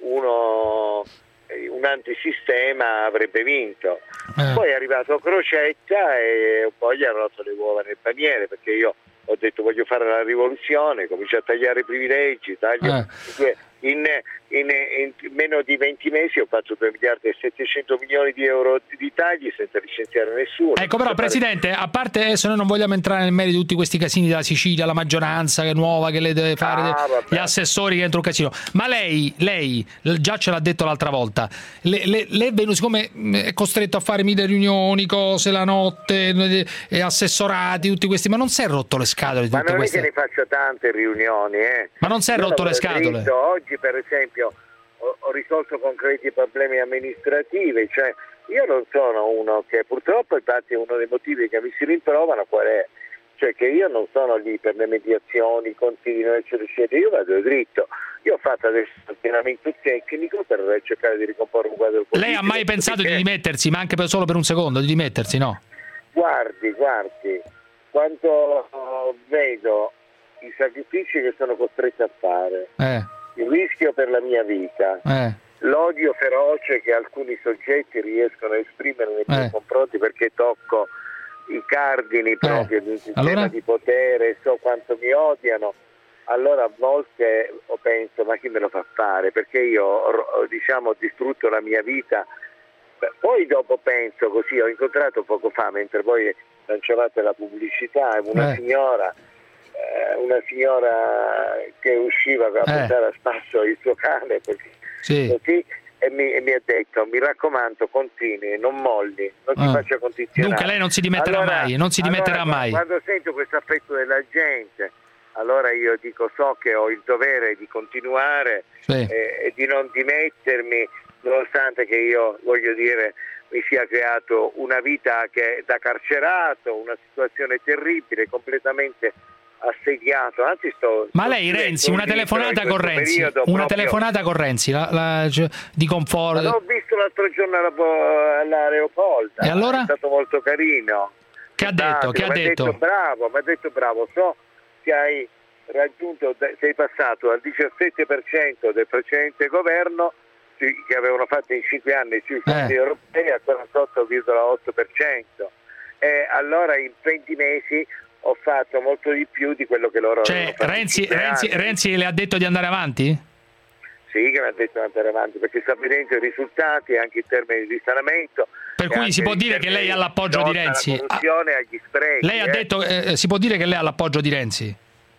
uno un antisistema avrebbe vinto. Eh. Poi è arrivato Crocetta e poi gli hanno rotto le uova nel paniere, perché io ho detto voglio fare la rivoluzione, comincio a tagliare i privilegi, taglio eh. in, in, in meno di venti mesi ho fatto due miliardi e settecento milioni di euro di tagli senza licenziare nessuno. Ecco, però Presidente, a parte adesso noi non vogliamo entrare nel merito di tutti questi casini della Sicilia, la maggioranza che è nuova che le deve fare, ah, gli assessori che entra un casino, ma lei, lei già ce l'ha detto l'altra volta, le, le, lei è venuto, siccome è costretto a fare mille riunioni, cose la notte, e assessorati, tutti questi, ma non si è rotto le scatole di tutte ma non queste... è che ne faccio tante riunioni, eh. Ma non si è rotto le scatole? Dritto. Oggi per esempio ho, ho risolto concreti problemi amministrativi, cioè io non sono uno che purtroppo, infatti uno dei motivi che mi si rimprovano qual è? Cioè che io non sono lì per le mediazioni, continuo eccetera eccetera, io vado dritto. Io ho fatto adesso un allenamento tecnico per cercare di ricomporre un quadro politico. Lei ha mai pensato perché... di dimettersi, ma anche per, solo per un secondo, di dimettersi, no? Guardi, guardi, quando vedo i sacrifici che sono costretto a fare, eh. il rischio per la mia vita, eh. l'odio feroce che alcuni soggetti riescono a esprimere nei miei eh. confronti perché tocco i cardini proprio eh. di un sistema allora? di potere, so quanto mi odiano, allora a volte penso ma chi me lo fa fare, perché io ho, diciamo, ho distrutto la mia vita. Beh, poi dopo penso così, ho incontrato poco fa mentre voi lanciavate la pubblicità una eh. signora una signora che usciva a portare eh. a spasso il suo cane perché, sì. così, e, mi, e mi ha detto mi raccomando continui, non molli, non ti ah. faccia condizionare. Dunque lei non si dimetterà allora, mai, non si allora, dimetterà mai. Quando sento questo affetto della gente, allora io dico so che ho il dovere di continuare sì. e, e di non dimettermi, nonostante che io voglio dire mi sia creato una vita che da carcerato, una situazione terribile, completamente assediato, anzi sto... Ma lei Renzi, una telefonata con Renzi, una proprio... telefonata con Renzi, la, la, cioè, di conforto. L'ho visto l'altro giorno all'Aeropolda, e allora? È stato molto carino. Che ha detto? Che ha detto? detto bravo, mi ha detto bravo, so che hai raggiunto, sei passato al diciassette per cento del precedente governo che avevano fatto in cinque anni sui fondi eh. europei a quarantotto virgola otto per cento e allora in venti mesi ho fatto molto di più di quello che loro cioè, Renzi, Renzi, Renzi le ha detto di andare avanti? Sì, che mi ha detto di andare avanti perché sta vedendo i risultati anche in termini di risanamento. Per cui si può dire che lei ha l'appoggio di Renzi. Ah, agli sprechi, lei ha eh. detto eh, si può dire che lei ha l'appoggio di Renzi?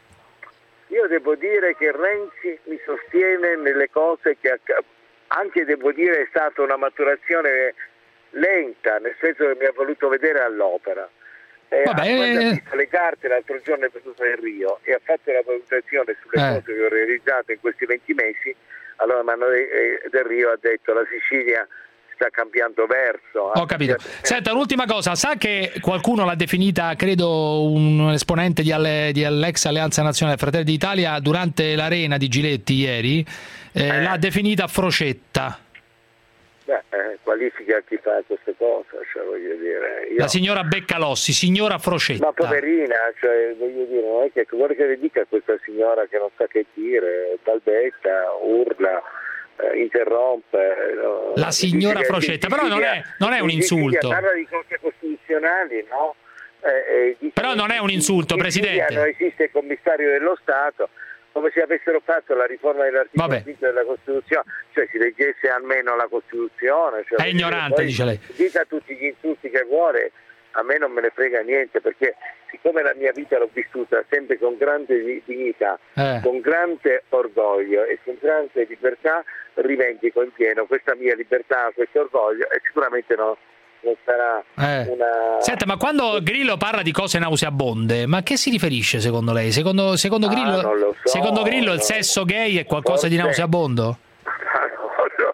Io devo dire che Renzi mi sostiene nelle cose che anche devo dire è stata una maturazione lenta, nel senso che mi ha voluto vedere all'opera. Eh, ha visto le carte l'altro giorno è venuto in Rio e ha fatto la valutazione sulle eh. cose che ho realizzato in questi venti mesi. Allora Manuele Del Rio ha detto la Sicilia sta cambiando verso. Ho capito. Senta, un'ultima cosa, sa che qualcuno l'ha definita, credo un esponente di, alle, di all'ex Alleanza Nazionale Fratelli d'Italia durante l'arena di Giletti ieri, eh, eh. l'ha definita Frocetta. Beh, eh, qualifica chi fa queste cose, cioè voglio dire. Io... La signora Beccalossi, signora Froscetta. Ma poverina, cioè voglio dire, non è che vuole che le dica a questa signora che non sa che dire, balbetta, urla, eh, interrompe. No? La signora Froscetta, però non è, non è un insulto. Parla di cose costituzionali, no? Eh, eh, però non è un insulto, in Presidente. Non esiste il commissario dello Stato, come se avessero fatto la riforma dell'articolo cinque della Costituzione, cioè si leggesse almeno la Costituzione. Cioè, è ignorante, dice lei. Dica tutti gli insulti che vuole, a me non me ne frega niente, perché siccome la mia vita l'ho vissuta sempre con grande dignità, eh. con grande orgoglio e con grande libertà, rivendico in pieno questa mia libertà, questo orgoglio, e sicuramente no. Non sarà eh. una... Senta, ma quando Grillo parla di cose nauseabonde, ma che si riferisce secondo lei? Secondo, secondo ah, Grillo, non lo so, secondo Grillo il sesso gay è qualcosa forse... di nauseabondo? Ma non lo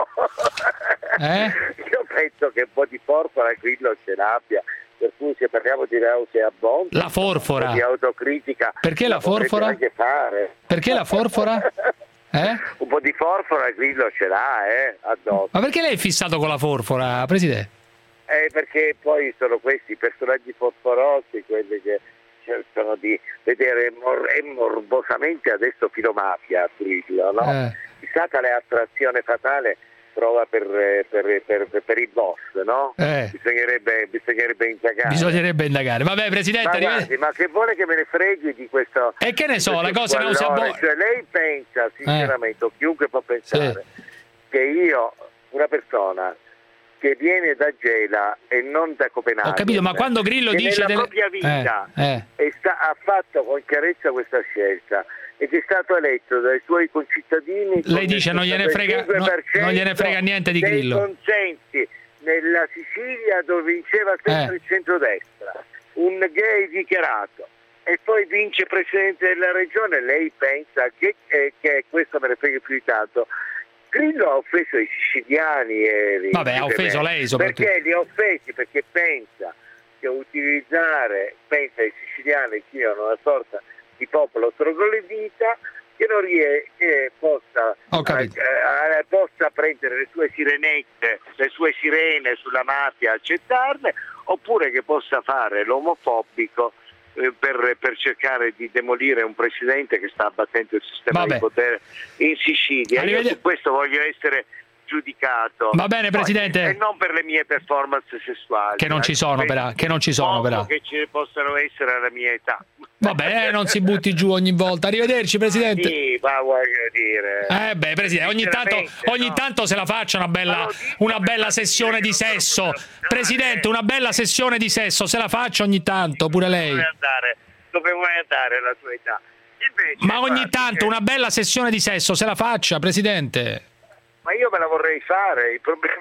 so. Eh? Io penso che un po' di porpora Grillo ce l'abbia, per cui se parliamo di nauseabondo, la forfora, di autocritica, perché la, la forfora? Anche fare. Perché la forfora? Eh? Un po' di forfora Grillo ce l'ha, eh, addosso. Ma perché lei è fissato con la forfora, Presidente? Eh, perché poi sono questi personaggi forforosi quelli che cercano di vedere mor- e morbosamente adesso filomafia a Grillo, no? Eh. Chissà tale attrazione fatale trova per, per, per, per il boss, no? Eh. Bisognerebbe, bisognerebbe indagare. Bisognerebbe indagare. Vabbè, Presidente, ma, guardi, ma che vuole che me ne freghi di questo? E che ne so, la cosa non si abbonda. Cioè, lei pensa, sinceramente, eh. o chiunque può pensare, sì. che io, una persona che viene da Gela e non da Copenaghen. Ho capito, ma quando Grillo che dice nella delle... propria vita eh, eh. e sta, ha fatto con chiarezza questa scelta ed è stato eletto dai suoi concittadini. Lei dice non gliene frega, no, non gliene frega niente di Grillo. Dei consensi nella Sicilia dove vinceva sempre eh. il centrodestra, un gay dichiarato, e poi vince presidente della regione. Lei pensa che, eh, che questo me ne frega più di tanto? Grillo ha offeso i siciliani ieri. Vabbè, ha offeso lei soprattutto. Perché li ha offesi? Perché pensa che utilizzare, pensa ai siciliani siano una sorta di popolo troglodita che non rie- che possa, eh, eh, possa prendere le sue sirenette, le sue sirene sulla mafia, accettarle, oppure che possa fare l'omofobico Per, per cercare di demolire un presidente che sta abbattendo il sistema Vabbè. di potere in Sicilia. Io su questo voglio essere giudicato. Va bene, Presidente. Poi, e non per le mie performance sessuali. Che non ci sono, però. Che non ci sono, però. Che ci possano essere alla mia età. Vabbè, non si butti giù ogni volta. Arrivederci, Presidente. Sì, ma voglio dire. Eh beh, Presidente, ogni tanto, ogni no? tanto se la faccia una bella, una bella sessione di sesso. Presidente, una bella sessione di sesso, se la faccia ogni tanto, pure lei. Dove andare? Dove vuoi andare alla tua età? Invece, ma ogni guardi, tanto che... una bella sessione di sesso, se la faccia, Presidente. Ma io me la vorrei fare, il problema...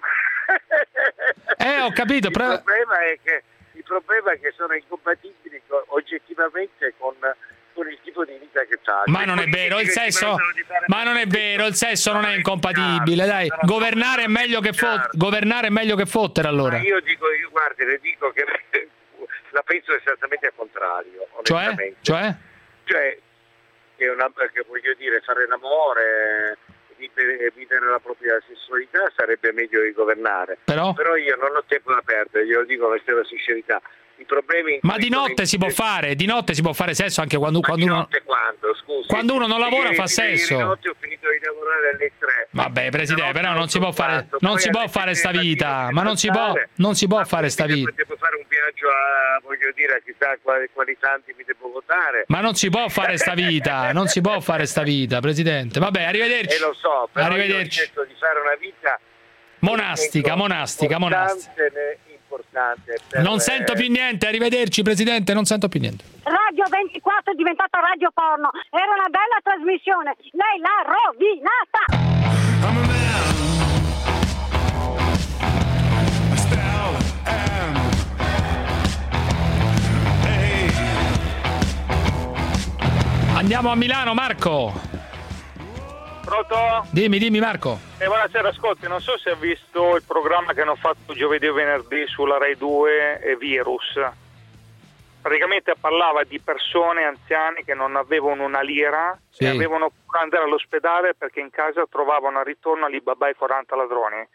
Eh, ho capito. Il problema è che, il problema è che sono incompatibili con, oggettivamente con... con il tipo di vita che fa. Ma non è vero, il sesso ma non è vero, il sesso non è incompatibile, dai. Governare è meglio che fottere, governare è meglio che fottere, allora. Ma io dico, io guardi, le dico che la penso esattamente al contrario, cioè? Cioè? Cioè che, una, che voglio dire, fare l'amore, vivere, vivere la propria sessualità sarebbe meglio di governare. Però? Però io non ho tempo da perdere, glielo dico con la sincerità. I problemi ma di notte si può fare, di notte si può fare sesso anche quando, quando uno quando, scusi, quando uno non lavora ieri, fa sesso. Ieri notte ho finito di lavorare alle tre. Vabbè, Presidente, però non si può fare non si può fare sta vita, ma non si può non si può fare sta vita. Devo fare un viaggio a, voglio dire, a chissà quali, quali santi mi devo votare. Ma non si può fare sta vita, non si può fare sta vita, Presidente. Vabbè, arrivederci. E lo so, però arrivederci. io ho chiesto di fare una vita monastica, monastica, monastica. Importante per... Non sento più niente, arrivederci Presidente, non sento più niente. Radio ventiquattro è diventata radio porno, era una bella trasmissione, lei l'ha rovinata. Andiamo a Milano, Marco. Pronto? Dimmi, dimmi Marco. Eh, buonasera, ascolti, non so se hai visto il programma che hanno fatto giovedì o venerdì sulla Rai due, eh, Virus. Praticamente parlava di persone anziane che non avevano una lira, sì, e avevano paura di andare all'ospedale perché in casa trovavano al ritorno Alibaba e quaranta ladroni.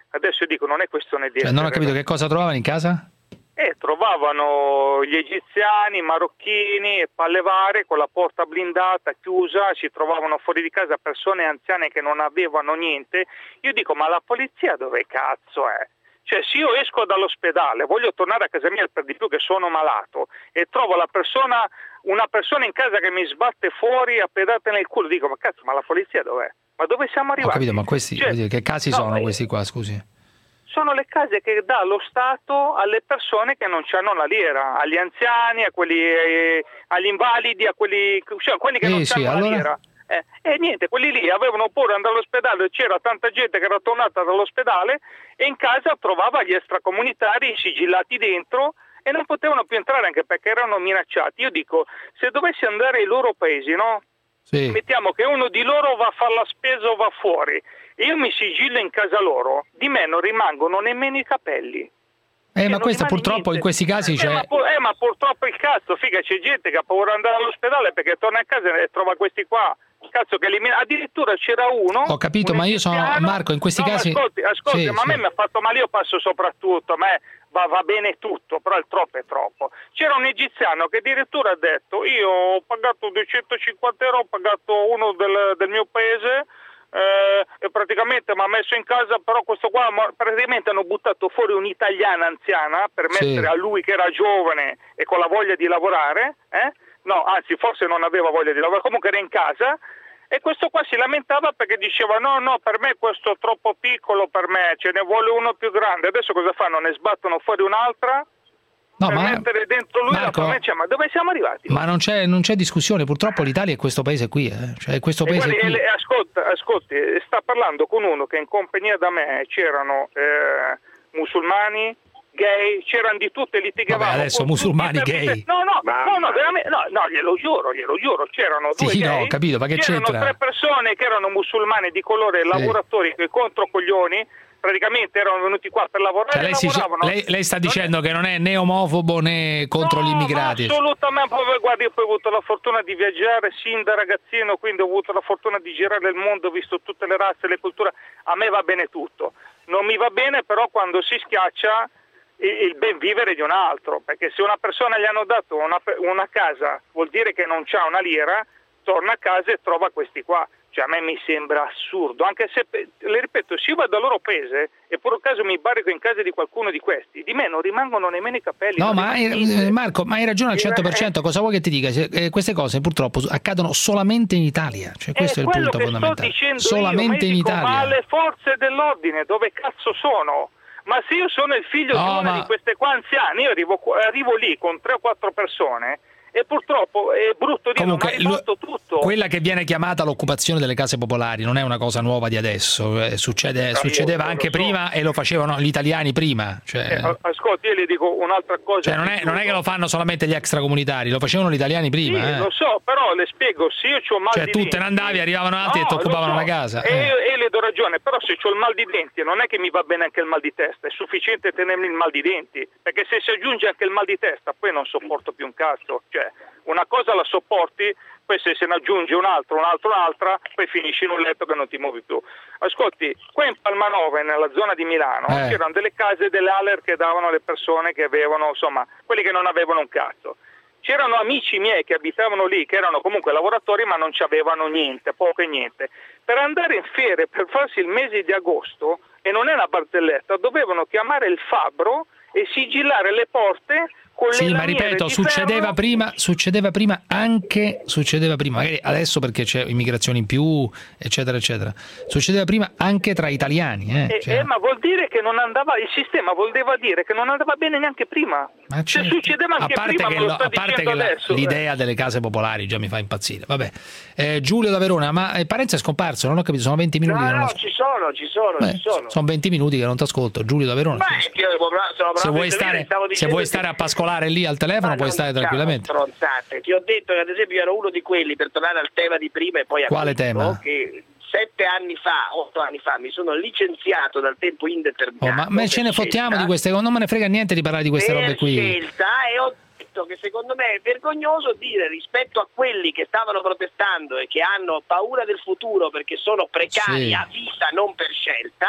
Adesso dico, non è questione di... Cioè, non ho capito che cosa trovavano in casa? Eh, trovavano gli egiziani, i marocchini e palle varie con la porta blindata, chiusa, si trovavano fuori di casa persone anziane che non avevano niente. Io dico, ma la polizia dove cazzo è? Cioè, se io esco dall'ospedale, voglio tornare a casa mia per di più che sono malato e trovo la persona, una persona in casa che mi sbatte fuori a pedate nel culo, dico, ma cazzo, ma la polizia dov'è? Ma dove siamo arrivati? Ho capito, ma questi, cioè, che casi no, sono questi qua, scusi? Sono le case che dà lo Stato alle persone che non hanno la lira, agli anziani, a quelli, eh, agli invalidi, a quelli, cioè a quelli che eh, non sì, hanno allora... la lira. Eh, e niente, quelli lì avevano paura di andare all'ospedale, c'era tanta gente che era tornata dall'ospedale e in casa trovava gli extracomunitari sigillati dentro e non potevano più entrare anche perché erano minacciati. Io dico, se dovessi andare ai loro paesi, no? Sì. Mettiamo che uno di loro va a fare la spesa o va fuori, e io mi sigillo in casa loro, di me non rimangono nemmeno i capelli. Eh, ma questo purtroppo niente. In questi casi c'è... Eh ma, eh, ma purtroppo il cazzo, figa, c'è gente che ha paura di andare all'ospedale perché torna a casa e trova questi qua. Cazzo che elimina... Addirittura c'era uno... Ho capito, ma io sono... Marco, in questi no, casi... Ascolti, ascolti sì, ma sì. a me mi ha fatto male, io passo soprattutto, a me va, va bene tutto, però il troppo è troppo. C'era un egiziano che addirittura ha detto, io ho pagato duecentocinquanta euro, ho pagato uno del, del mio paese... Eh, e praticamente mi ha messo in casa, però questo qua praticamente hanno buttato fuori un'italiana anziana per mettere sì. a lui che era giovane e con la voglia di lavorare, eh? no anzi forse non aveva voglia di lavorare, comunque era in casa, e questo qua si lamentava perché diceva no no per me questo è troppo piccolo, per me ce ne vuole uno più grande. Adesso cosa fanno? Ne sbattono fuori un'altra no, per ma... mettere dentro lui Marco, la cioè, ma dove siamo arrivati? Ma non c'è, non c'è discussione, purtroppo l'Italia è questo paese qui, eh. cioè questo paese guardi, qui. Ascolta, ascolti, sta parlando con uno che in compagnia da me c'erano eh, musulmani, gay, c'erano di tutte, litigavamo. Vabbè, adesso musulmani, gay. No, no, no, no, veramente, no, no, glielo giuro, glielo giuro, c'erano due sì, gay, no, ho capito, ma che c'erano c'entra? tre persone che erano musulmani di colore, sì. lavoratori che contro coglioni, praticamente erano venuti qua per lavorare, cioè lei, si, lei, lei sta dicendo che non è né omofobo né contro no, gli immigrati? Assolutamente, guardi, io poi ho avuto la fortuna di viaggiare sin da ragazzino, quindi ho avuto la fortuna di girare il mondo, ho visto tutte le razze, le culture, a me va bene tutto, non mi va bene però quando si schiaccia il ben vivere di un altro, perché se una persona gli hanno dato una, una casa vuol dire che non c'ha una lira, torna a casa e trova questi qua. Cioè a me mi sembra assurdo, anche se, le ripeto, se io vado al loro paese e per un caso mi barico in casa di qualcuno di questi, di me non rimangono nemmeno i capelli. No, ma hai, Marco, ma hai ragione al cento per cento, cosa vuoi che ti dica? Eh, queste cose purtroppo accadono solamente in Italia, cioè questo è, è il punto fondamentale. Solamente io, in dico, Italia. Ma le forze dell'ordine dove cazzo sono? Ma se io sono il figlio no, di una ma... di queste qua anziane, io arrivo, arrivo lì con tre o quattro persone e purtroppo è brutto dire, comunque, ma ha tutto. Quella che viene chiamata l'occupazione delle case popolari non è una cosa nuova di adesso, eh, succede, no, succedeva anche so. prima e lo facevano gli italiani prima. Cioè... Eh, ascolti, io le dico un'altra cosa. Cioè, non, è, non è che lo fanno solamente gli extracomunitari, lo facevano gli italiani prima. Sì, eh. lo so, però le spiego, se io c'ho mal cioè, di tu denti... te ne andavi, arrivavano altri no, e ti occupavano so. la casa. E, eh. io, e le do ragione, però se c'ho il mal di denti non è che mi va bene anche il mal di testa, è sufficiente tenermi il mal di denti, perché se si aggiunge anche il mal di testa poi non sopporto più un cazzo, cioè una cosa la sopporti, poi se se ne aggiunge un altro, un altro, un'altra, poi finisci in un letto che non ti muovi più. Ascolti, qua in Palmanove, nella zona di Milano, eh. c'erano delle case dell'Aler che davano alle persone che avevano, insomma, quelli che non avevano un cazzo. C'erano amici miei che abitavano lì, che erano comunque lavoratori ma non ci avevano niente, poco e niente. Per andare in ferie, per farsi il mese di agosto, e non è una barzelletta, dovevano chiamare il fabbro e sigillare le porte con sì, le ma ripeto, succedeva ferro. prima, succedeva prima anche, succedeva prima, magari adesso perché c'è immigrazione in più, eccetera, eccetera. Succedeva prima anche tra italiani. Eh, eh, cioè... eh, ma vuol dire che non andava, il sistema voleva dire che non andava bene neanche prima. Ma se succedeva anche a parte prima, che, me lo lo, sta a parte dicendo che adesso. La, l'idea delle case popolari già mi fa impazzire. Vabbè. Eh, Giulio da Verona, ma eh, Parenzo è scomparso, non ho capito, sono venti minuti. No, che non no, ascolto. ci sono, ci sono, Beh, ci sono. Sono venti minuti che non ti ascolto. Giulio da Verona. Beh, io sono se vuoi stare, se vuoi stare a pascolare lì al telefono, puoi stare tranquillamente. Stronzate. Ti ho detto che ad esempio io ero uno di quelli, per tornare al tema di prima e poi a quale questo, tema? Che sette anni fa, otto anni fa mi sono licenziato dal tempo indeterminato. Oh, ma me ce ne fottiamo di queste cose, non me ne frega niente di parlare di queste per robe qui. Scelta, e ho detto che secondo me è vergognoso dire rispetto a quelli che stavano protestando e che hanno paura del futuro perché sono precari sì. a vita, non per scelta.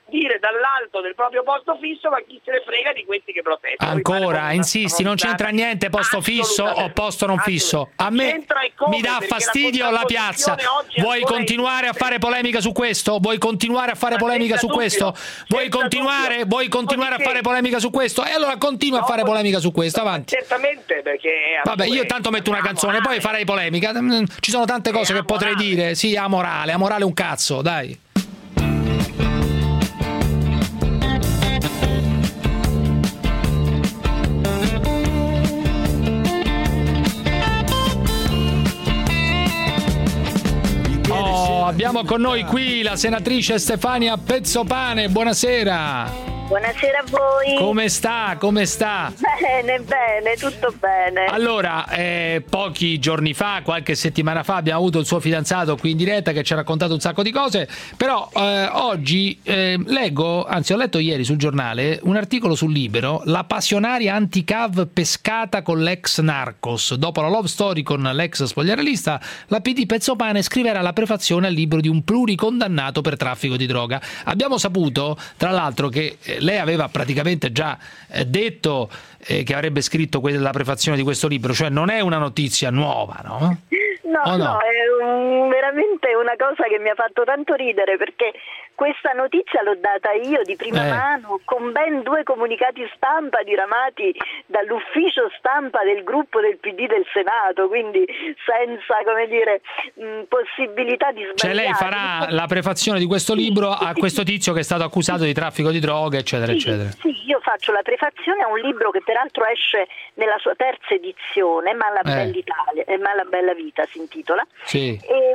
dire dall'alto del proprio posto fisso, ma chi se ne frega di questi che protestano. Ancora, insisti, non c'entra niente posto fisso o posto non fisso. A me mi dà fastidio la piazza. Vuoi continuare a fare polemica su questo? Vuoi continuare a fare polemica su questo? Vuoi continuare? Vuoi continuare a fare polemica su questo? E allora continua a fare polemica su questo, avanti. Certamente, perché vabbè, io intanto metto una canzone, poi farei polemica. Ci sono tante cose che potrei dire. Sì, amorale, amorale un cazzo, dai. Abbiamo con noi qui la senatrice Stefania Pezzopane, buonasera. Buonasera a voi. Come sta? Come sta? Bene, bene, tutto bene. Allora, eh, pochi giorni fa, qualche settimana fa, abbiamo avuto il suo fidanzato qui in diretta che ci ha raccontato un sacco di cose, però eh, oggi eh, leggo, anzi ho letto ieri sul giornale, un articolo sul Libero, la passionaria anti-cav pescata con l'ex Narcos. Dopo la love story con l'ex spogliarellista, la P D Pezzopane scriverà la prefazione al libro di un pluricondannato per traffico di droga. Abbiamo saputo, tra l'altro, che eh, lei aveva praticamente già eh, detto eh, che avrebbe scritto que- la prefazione di questo libro, cioè non è una notizia nuova, no? No, no, no, è un, veramente una cosa che mi ha fatto tanto ridere, perché questa notizia l'ho data io di prima eh. mano, con ben due comunicati stampa diramati dall'ufficio stampa del gruppo del P D del Senato, quindi senza, come dire, mh, possibilità di sbagliare. Cioè lei farà la prefazione di questo libro a questo tizio che è stato accusato di traffico di droga, eccetera, sì, eccetera. Sì, io faccio la prefazione a un libro che peraltro esce nella sua terza edizione, Ma la, eh. bella, Italia, eh, Ma la bella vita si intitola. Sì. E,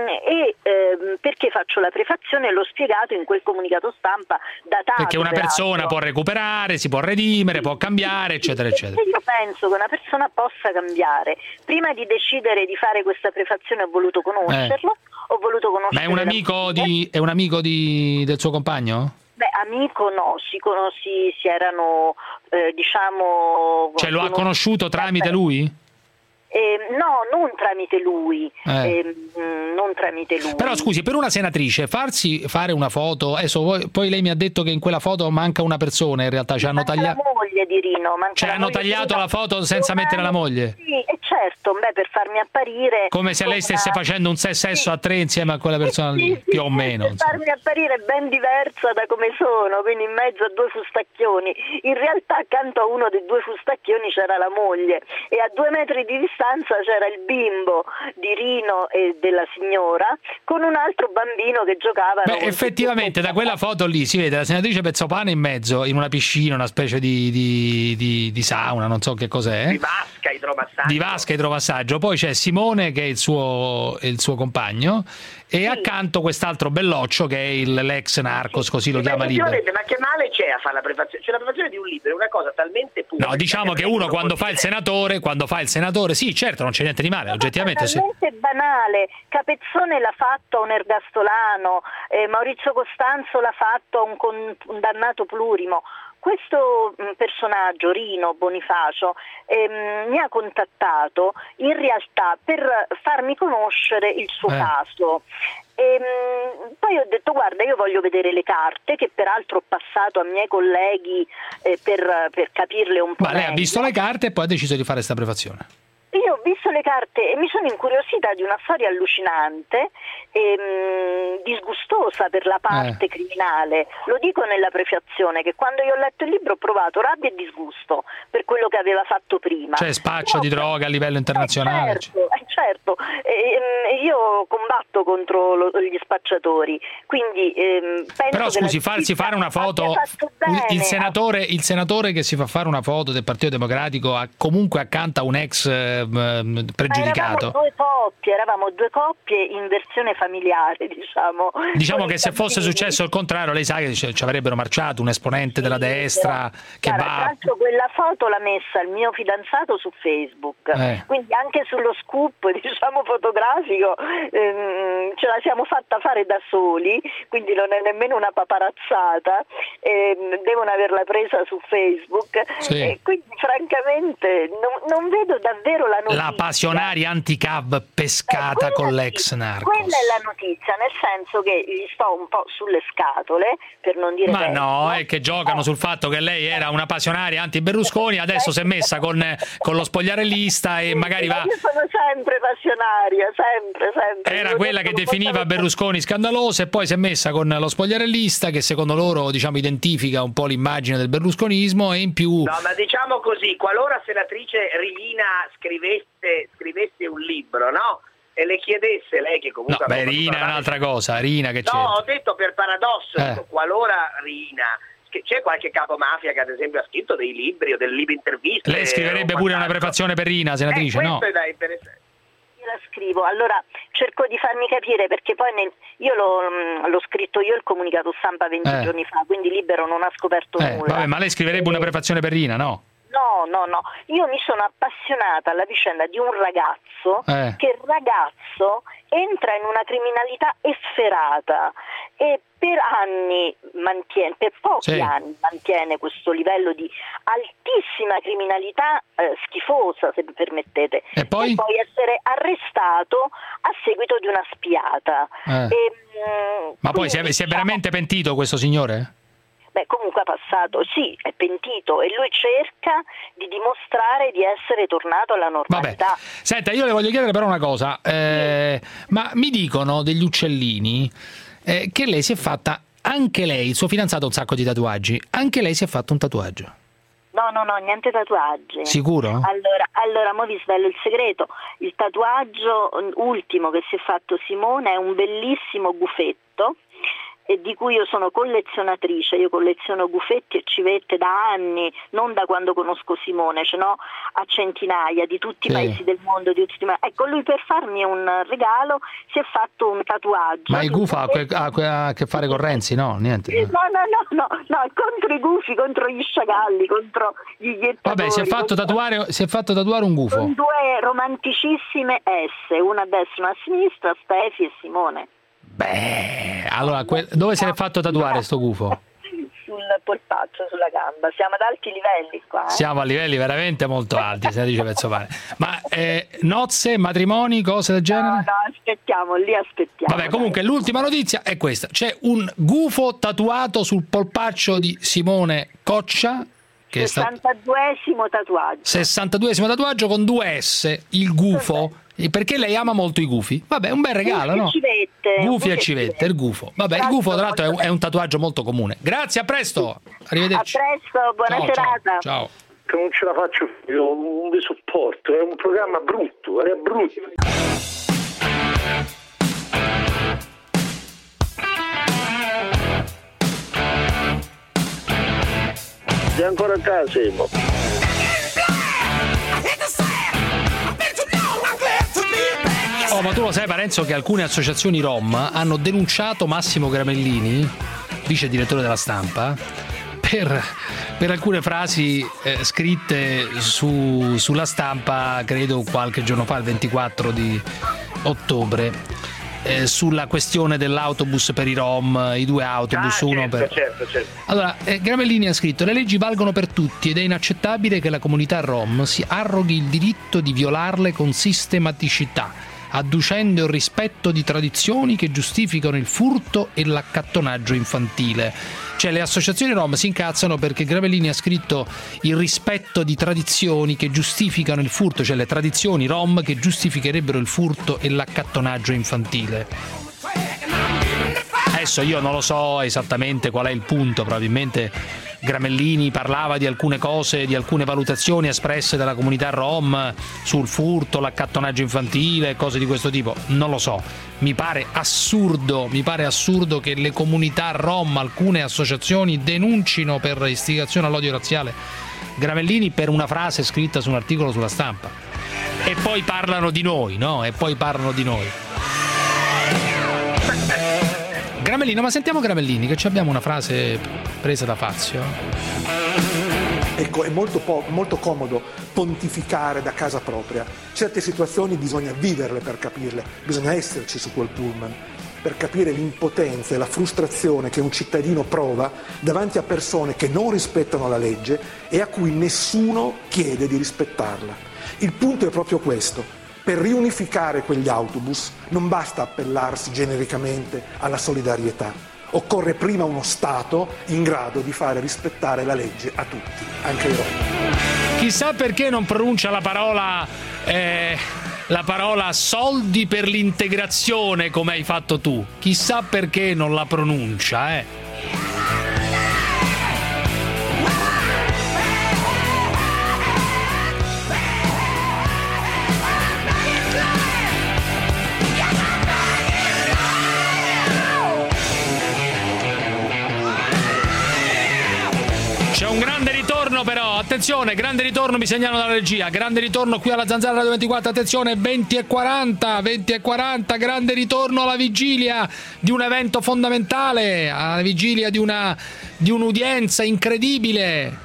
e ehm, perché faccio la prefazione? L'ho spiegato in quel comunicato stampa datato. Perché una persona può recuperare, si può redimere, può cambiare, eccetera, eccetera. Io penso che una persona possa cambiare. Prima di decidere di fare questa prefazione ho voluto conoscerlo, eh. ho voluto conoscere. Ma è un amico, di, è un amico di, del suo compagno? Beh, amico no, si, conosci, si erano, eh, diciamo... Cioè lo ha conosciuto tramite lui? Eh, no, non tramite lui, eh. Eh, non tramite lui. Però scusi, per una senatrice farsi fare una foto, adesso poi, poi lei mi ha detto che in quella foto manca una persona, in realtà ci hanno tagliato la moglie di Rino, cioè hanno tagliato la foto senza mettere la moglie. Sì, e certo, beh, per farmi apparire come se lei stesse una... facendo un sesso sì. a tre insieme a quella persona lì, sì, più o meno. Per farmi apparire ben diversa da come sono, quindi in mezzo a due fustacchioni. In realtà accanto a uno dei due fustacchioni c'era la moglie e a due metri di distanza c'era il bimbo di Rino e della signora con un altro bambino che giocava. Beh, effettivamente da quella foto lì si vede la senatrice Pezzopane in mezzo in una piscina, una specie di, di, di, di sauna, non so che cos'è, di vasca idromassaggio di vasca idromassaggio. Poi c'è Simone che è il suo, il suo compagno e sì. accanto quest'altro belloccio che è il, l'ex Narcos, così lo chiama Libero. Ma che male c'è a fare la prefazione? Cioè la prefazione di un libro è una cosa talmente pura. No, diciamo che uno quando fa il senatore, quando fa il senatore, sì, certo, non c'è niente di male, oggettivamente sì. È talmente banale. Capezzone l'ha fatto a un ergastolano, eh, Maurizio Costanzo l'ha fatto a un condannato plurimo. Questo personaggio, Rino Bonifacio, ehm, mi ha contattato in realtà per farmi conoscere il suo eh. caso. E, mh, poi ho detto guarda, io voglio vedere le carte, che peraltro ho passato a miei colleghi eh, per, per capirle un po'. Ma lei ha visto le carte e poi ha deciso di fare questa prefazione? Io ho visto le carte e mi sono incuriosita di una storia allucinante e mh, disgustosa per la parte eh. criminale. Lo dico nella prefazione, che quando io ho letto il libro ho provato rabbia e disgusto per quello che aveva fatto prima. Cioè spaccio no, di droga a livello internazionale. Eh certo, eh certo. E, io combatto contro lo, gli spacciatori, quindi ehm, penso però scusi, che farsi fare una foto il senatore, il senatore che si fa fare una foto del Partito Democratico a, comunque accanto a un ex eh, pregiudicato. Eravamo due coppie, eravamo due coppie in versione familiare, diciamo. Diciamo che se fosse successo il contrario, lei sa che ci avrebbero marciato un esponente sì, della destra che Guarda, va. Tra l'altro quella foto l'ha messa il mio fidanzato su Facebook, eh. quindi anche sullo scoop, diciamo, fotografico ehm, ce la siamo fatta fare da soli, quindi non è nemmeno una paparazzata. eh, devono averla presa su Facebook, sì. E quindi francamente non, non vedo davvero la notizia. La passionaria anti-cab pescata eh, con l'ex narcos. Quella è la notizia, nel senso che gli sto un po' sulle scatole, per non dire ma peggio. no, è che giocano eh. sul fatto che lei era una passionaria anti-Berlusconi, adesso si è messa con, con lo spogliarellista e magari va... Io sono sempre passionaria, sempre, sempre. Era quella che definiva Berlusconi scandaloso e poi si è messa con lo spogliarellista che secondo loro, diciamo, identifica un po' l'immagine del berlusconismo e in più... No, ma diciamo così, qualora senatrice Rina scrivesse, scrivesse un libro, no? E le chiedesse lei che comunque... No, beh, Rina è un'altra cosa, Rina che c'è. No, ho detto per paradosso, eh. dico, qualora Rina... C'è qualche capomafia che ad esempio ha scritto dei libri o delle libri interviste. Lei scriverebbe pure una prefazione per Rina, senatrice, eh, no? Questo è da interessante. Io la scrivo, allora cerco di farmi capire perché poi nel, io l'ho, l'ho scritto io il comunicato stampa venti eh. giorni fa, quindi Libero non ha scoperto eh, nulla. Vabbè, ma lei scriverebbe una prefazione per Rina, no? No, no, no, io mi sono appassionata alla vicenda di un ragazzo eh. che ragazzo entra in una criminalità efferata e per anni mantiene, per pochi sì. anni mantiene questo livello di altissima criminalità eh, schifosa, se mi permettete, e poi? e poi essere arrestato a seguito di una spiata. Eh. E, mh, Ma poi si è, si è veramente pentito questo signore? Beh, comunque ha passato, sì, è pentito e lui cerca di dimostrare di essere tornato alla normalità. Vabbè. Senta, io le voglio chiedere però una cosa, eh, sì. ma mi dicono degli uccellini eh, che lei si è fatta, anche lei, il suo fidanzato ha un sacco di tatuaggi, anche lei si è fatto un tatuaggio. No, no, no, niente tatuaggi. Sicuro? Allora, allora mo vi svelo il segreto. Il tatuaggio ultimo che si è fatto Simone è un bellissimo gufetto, e di cui io sono collezionatrice, io colleziono gufetti e civette da anni, non da quando conosco Simone, ce n'ho a centinaia di tutti sì. i paesi del mondo, di tutti i... Ecco, lui per farmi un regalo si è fatto un tatuaggio. Ma il gufo ha, ha a che fare con Renzi? No, niente. No, no, no, no, no, contro i gufi, contro gli sciagalli, contro gli iettatori. Vabbè, si è fatto tatuare, si è fatto tatuare un gufo. Con due romanticissime S, una a destra, una a sinistra, Stefi e Simone. Beh, allora, que- dove se l'è fatto tatuare sto gufo? Sul polpaccio, sulla gamba. Siamo ad alti livelli qua. Eh? Siamo a livelli veramente molto alti, senatrice Pezzopane. Ma eh, nozze, matrimoni, cose del genere? No, no, aspettiamo, lì aspettiamo. Vabbè, comunque l'ultima notizia è questa. C'è un gufo tatuato sul polpaccio di Simone Coccia. Che sessantaduesimo tatuaggio. sessantaduesimo tatuaggio con due S, il gufo. Perché lei ama molto i gufi? Vabbè, un bel regalo, no? Civette, gufi e civette, il gufo. Vabbè, il gufo tra l'altro è un, è un tatuaggio molto comune. Grazie, a presto. Arrivederci. A presto, buona ciao, serata. Ciao. ciao. Che non ce la faccio più, non vi sopporto, è un programma brutto, è brutto. Sei ancora a casa, Simo? Oh, ma tu lo sai, Parenzo, che alcune associazioni Rom hanno denunciato Massimo Gramellini, vice direttore della Stampa, per, per alcune frasi eh, scritte su, sulla Stampa, credo qualche giorno fa, il ventiquattro di ottobre. Eh, sulla questione dell'autobus per i Rom, i due autobus, ah, uno certo, per... certo, certo. Allora, eh, Gramellini ha scritto: le leggi valgono per tutti ed è inaccettabile che la comunità Rom si arroghi il diritto di violarle con sistematicità, adducendo il rispetto di tradizioni che giustificano il furto e l'accattonaggio infantile. Cioè, le associazioni Rom si incazzano perché Gramellini ha scritto il rispetto di tradizioni che giustificano il furto, cioè le tradizioni Rom che giustificherebbero il furto e l'accattonaggio infantile. Adesso io non lo so esattamente qual è il punto, probabilmente Gramellini parlava di alcune cose, di alcune valutazioni espresse dalla comunità Rom sul furto, l'accattonaggio infantile, cose di questo tipo, non lo so. Mi pare assurdo, mi pare assurdo che le comunità Rom, alcune associazioni, denuncino per istigazione all'odio razziale Gramellini per una frase scritta su un articolo sulla Stampa. E poi parlano di noi, no? E poi parlano di noi. Gramellino, ma sentiamo Gramellini, che abbiamo una frase presa da Fazio. Ecco, è molto, po- molto comodo pontificare da casa propria. Certe situazioni bisogna viverle per capirle, bisogna esserci su quel pullman. per capire l'impotenza e la frustrazione che un cittadino prova davanti a persone che non rispettano la legge e a cui nessuno chiede di rispettarla. Il punto è proprio questo: per riunificare quegli autobus non basta appellarsi genericamente alla solidarietà, occorre prima uno Stato in grado di fare rispettare la legge a tutti, anche ai rom. Chissà perché non pronuncia la parola... Eh... la parola soldi per l'integrazione come hai fatto tu. Chissà perché non la pronuncia, eh. C'è un grande ritorno però, attenzione, grande ritorno, mi segnalano dalla regia, grande ritorno qui alla Zanzara Radio ventiquattro, attenzione, venti e quaranta, venti e quaranta, grande ritorno alla vigilia di un evento fondamentale, alla vigilia di una di un'udienza incredibile.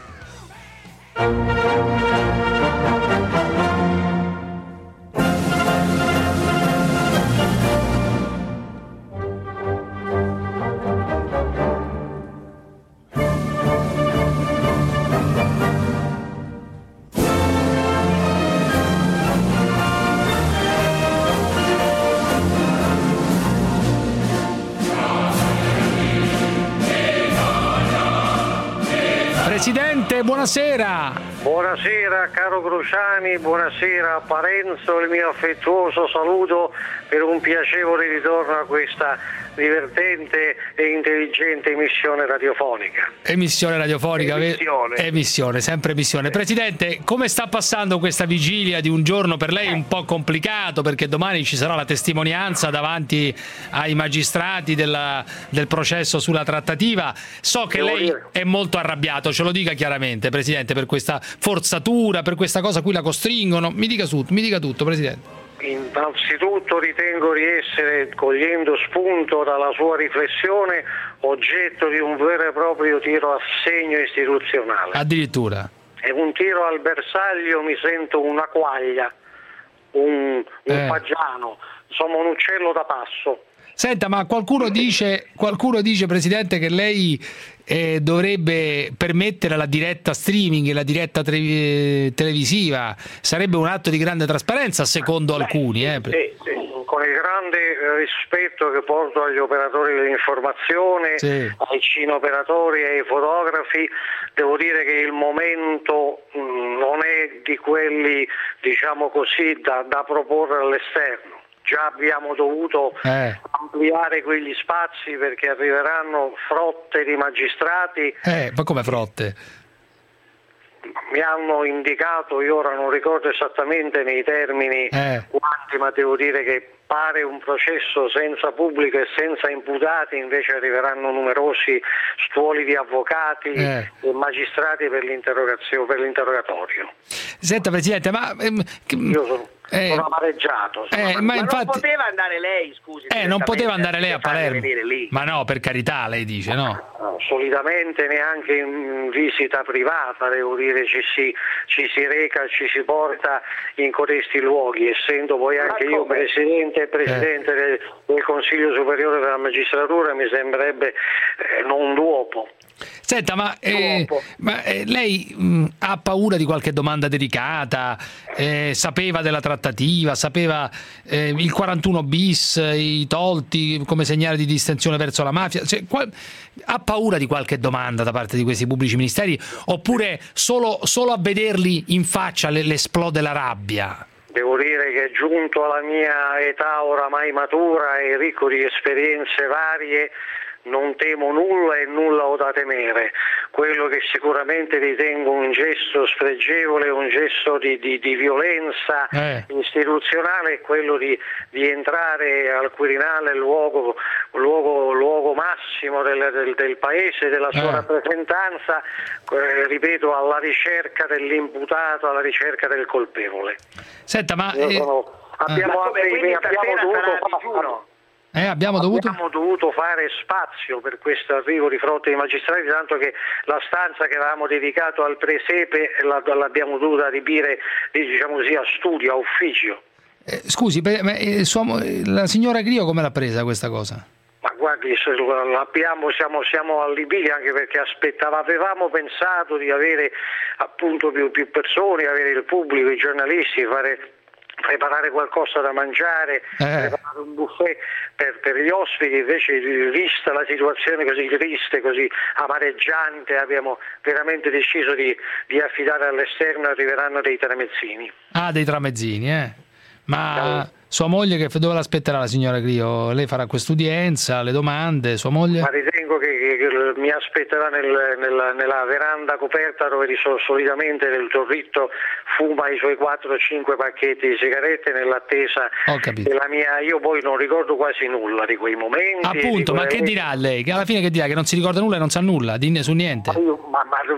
Presidente, buonasera. Buonasera caro Cruciani, buonasera Parenzo, il mio affettuoso saluto per un piacevole ritorno a questa divertente e intelligente emissione radiofonica. Emissione radiofonica, emissione, emissione sempre emissione. Presidente, come sta passando questa vigilia di un giorno per lei un po' complicato, perché domani ci sarà la testimonianza davanti ai magistrati della, del processo sulla trattativa. So che Devo lei dire. è molto arrabbiato, ce lo dica chiaramente, Presidente, per questa forzatura, per questa cosa a cui la costringono. Mi dica tutto, mi dica tutto, Presidente. Innanzitutto ritengo di essere, cogliendo spunto dalla sua riflessione, oggetto di un vero e proprio tiro a segno istituzionale. Addirittura. È un tiro al bersaglio, mi sento una quaglia, un, un eh. fagiano, insomma un uccello da passo. Senta, ma qualcuno dice, qualcuno dice, Presidente, che lei eh, dovrebbe permettere la diretta streaming e la diretta tre, eh, televisiva. Sarebbe un atto di grande trasparenza, secondo Beh, alcuni. Eh. Sì, sì. Con il grande rispetto che porto agli operatori dell'informazione, sì. ai cineoperatori e ai fotografi, devo dire che il momento mh, non è di quelli, diciamo così, da, da proporre all'esterno. Già abbiamo dovuto eh. ampliare quegli spazi perché arriveranno frotte di magistrati. Eh, ma come frotte? Mi hanno indicato, io ora non ricordo esattamente nei termini eh. quanti, ma devo dire che pare un processo senza pubblico e senza imputati, invece arriveranno numerosi stuoli di avvocati eh. e magistrati per l'interrogazione, per l'interrogatorio. Senta Presidente, ma ehm, io sono, eh, sono amareggiato. Sono eh, amareggiato. ma, Ma infatti, non poteva andare lei, scusi. Eh, non poteva andare lei a Palermo. Lì. Ma no, per carità, lei dice, no? No, solitamente neanche in visita privata, devo dire, ci si, ci si reca, ci si porta in codesti luoghi, essendo poi anche io presidente e presidente eh. del, del Consiglio Superiore della Magistratura, mi sembrerebbe eh, non d'uopo. Senta, ma, eh, ma eh, lei mh, ha paura di qualche domanda delicata? Eh, sapeva della trattativa, sapeva eh, il quarantuno bis, i tolti come segnale di distensione verso la mafia? Cioè, qual- ha paura di qualche domanda da parte di questi pubblici ministeri, oppure solo, solo a vederli in faccia le, le esplode la rabbia? Devo dire che giunto alla mia età oramai matura e ricco di esperienze varie, non temo nulla e nulla ho da temere. Quello che sicuramente ritengo un gesto spregevole, un gesto di, di, di violenza eh. istituzionale è quello di, di entrare al Quirinale, luogo, luogo, luogo massimo del, del, del Paese, della sua eh. rappresentanza, eh, ripeto, alla ricerca dell'imputato, alla ricerca del colpevole. Senta, ma... Sono, eh. abbiamo, ma come, abbiamo, abbiamo dovuto... Eh, abbiamo, dovuto... abbiamo dovuto fare spazio per questo arrivo di frotte di magistrati, tanto che la stanza che avevamo dedicato al presepe l'abbiamo dovuta adibire, diciamo così, a studio, a ufficio. Eh, scusi, ma, eh, sua, la signora Grillo come l'ha presa questa cosa? Ma guardi, l'abbiamo, siamo, siamo allibiti anche perché aspettava, avevamo pensato di avere appunto più, più persone, avere il pubblico, i giornalisti, fare... preparare qualcosa da mangiare, eh. preparare un buffet per, per gli ospiti, invece vista la situazione così triste, così amareggiante, abbiamo veramente deciso di, di affidare all'esterno, arriveranno dei tramezzini. Ah, dei tramezzini, eh? Ma no. Sua moglie che dove l'aspetterà la signora Grillo? Lei farà quest'udienza, le domande, sua moglie? Ma ritengo che, che, che mi aspetterà nel, nel, nella veranda coperta dove solitamente nel torritto fuma i suoi quattro o cinque pacchetti di sigarette nell'attesa della mia. Io poi non ricordo quasi nulla di quei momenti. Appunto, ma che dirà lei? Che alla fine che dirà? Che non si ricorda nulla e non sa nulla, di, su niente? Ma, io, ma, ma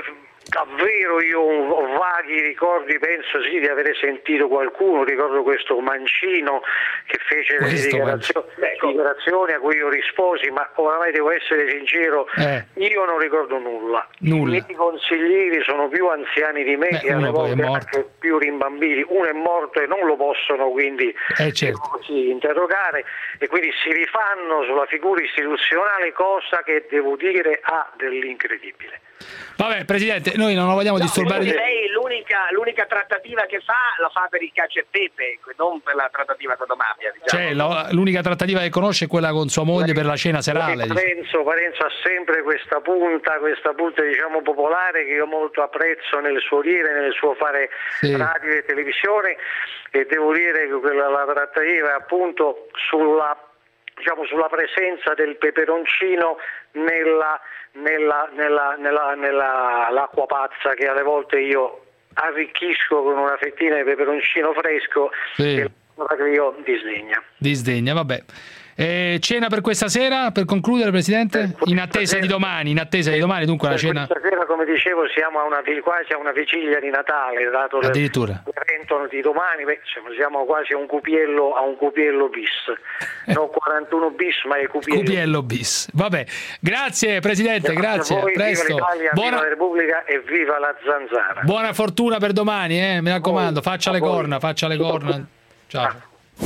davvero io ho vaghi ricordi, penso sì di avere sentito qualcuno, ricordo questo Mancino che fece delle dichiarazioni, dichiarazioni a cui io risposi, ma oramai devo essere sincero, eh. io non ricordo nulla. nulla. I miei consiglieri sono più anziani di me Beh, e alle volte anche più rimbambiti, uno è morto e non lo possono quindi eh, certo. così interrogare e quindi si rifanno sulla figura istituzionale, cosa che devo dire ha dell'incredibile. Vabbè, Presidente, noi non lo vogliamo no, disturbare. Lei l'unica, l'unica trattativa che fa la fa per il cacio e pepe, non per la trattativa con la mafia. Diciamo. Cioè, l'unica trattativa che conosce è quella con sua moglie per la cena serale. Parenzo, Parenzo ha sempre questa punta, questa punta diciamo popolare che io molto apprezzo nel suo dire, nel suo fare sì. radio e televisione, e devo dire che quella, la trattativa è appunto sulla, diciamo, sulla presenza del peperoncino nella Nella, nella, nella, nella l'acqua pazza che alle volte io arricchisco con una fettina di peperoncino fresco sì. che io disdegna. Disdegna, vabbè. Eh, cena per questa sera, per concludere, Presidente? In attesa sera, di domani, in attesa di domani, dunque la cena. Questa sera, come dicevo, siamo a una, quasi a una vigilia di Natale, dato addirittura l'evento di domani, beh, siamo quasi a un cupiello, a un cupiello bis, non quarantuno bis, ma è cupiello. Cupiello bis. Vabbè, grazie Presidente, grazie. grazie. A voi, presto. Viva l'Italia, Buona... viva la Repubblica e viva la zanzara. Buona fortuna per domani, eh, mi raccomando, faccia le corna, faccia le corna. Ciao.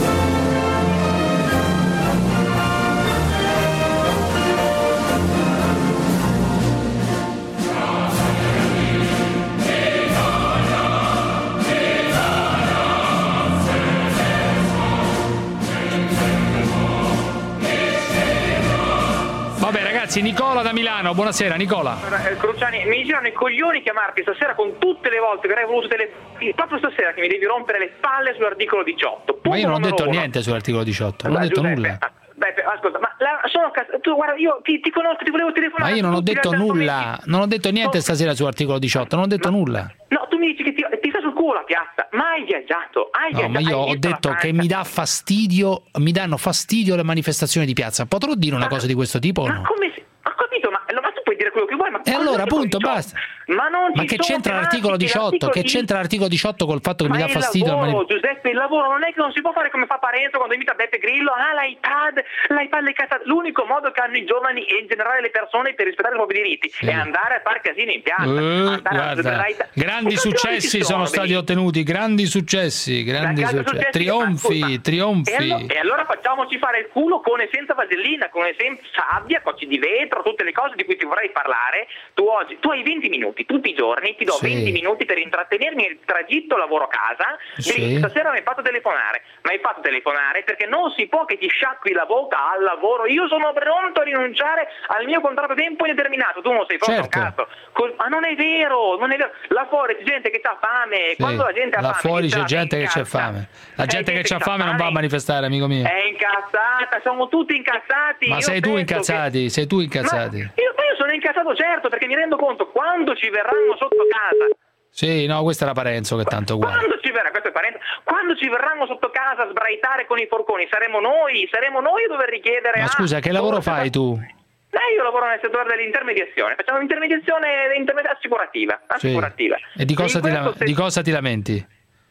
Vabbè ragazzi, Nicola da Milano, buonasera Nicola. Eh, Cruciani, mi girano i coglioni chiamarti stasera con tutte le volte che avrei voluto tele... proprio stasera che mi devi rompere le palle sull'articolo diciotto. Punto. Ma io non ho detto uno. niente sull'articolo diciotto, non ho detto Giuseppe, nulla. Beh, ascolta, ma la, sono tu guarda, io ti, ti conosco, ti volevo telefonare. Ma io non ho detto nulla, non ho detto niente no. stasera sull'articolo diciotto, non ho detto no. nulla. No, tu mi dici che ti, ti sta sul culo la piazza, ma hai viaggiato, hai no, viaggiato. Ma io ho detto che mi dà fastidio, mi danno fastidio le manifestazioni di piazza. Potrò dire una ma, cosa di questo tipo o no? Ma come si... Ho capito, ma, ma tu puoi dire quello che vuoi, ma e allora appunto basta. Ma, non ma che c'entra l'articolo diciotto? Che c'entra l'articolo diciotto col fatto che ma mi dà fastidio? Lavoro, manif- Giuseppe, il lavoro non è che non si può fare come fa Parenzo quando imita Beppe Grillo, ah l'iPad, l'iPad, le cazzate. L'unico modo che hanno i giovani e in generale le persone per rispettare i propri diritti sì. è andare a fare casini in piazza. Uh, guarda, a... grandi successi sono stati ottenuti, grandi successi, grandi successi. Successi. Trionfi, ma, trionfi. E allora, e allora facciamoci fare il culo con e senza vasellina, con e senza sabbia, cocci di vetro, tutte le cose di cui ti vorrei parlare. Tu oggi, tu hai venti minuti tutti i giorni. Ti do sì. venti minuti per intrattenermi nel tragitto lavoro-casa. Sì. Stasera mi hai fatto telefonare, ma hai fatto telefonare perché non si può che ti sciacqui la bocca al lavoro. Io sono pronto a rinunciare al mio contratto a tempo indeterminato. Tu non sei pronto certo. a un cazzo. Col... Ma non è vero, non è vero. Là fuori c'è gente che ha fame. Sì. Quando la gente ha Là fame, fuori c'è gente che c'ha fame. La gente che c'ha fame non va a manifestare, amico mio. È incazzata, siamo tutti incazzati. Ma io sei tu incazzati, che... sei tu incazzati. Ma io, io sono incazzato certo perché mi rendo conto quando ci verranno sotto casa. Sì, no, questo era Parenzo che tanto guarda. Quando ci verrà, questo è Parenzo, quando ci verranno sotto casa a sbraitare con i forconi, saremo noi, saremo noi a dover richiedere. Ma scusa, che lavoro fai tu? Eh, io lavoro nel settore dell'intermediazione, facciamo intermediazione intermed- assicurativa, assicurativa. Sì. E di cosa, ti, la- di cosa ti lamenti?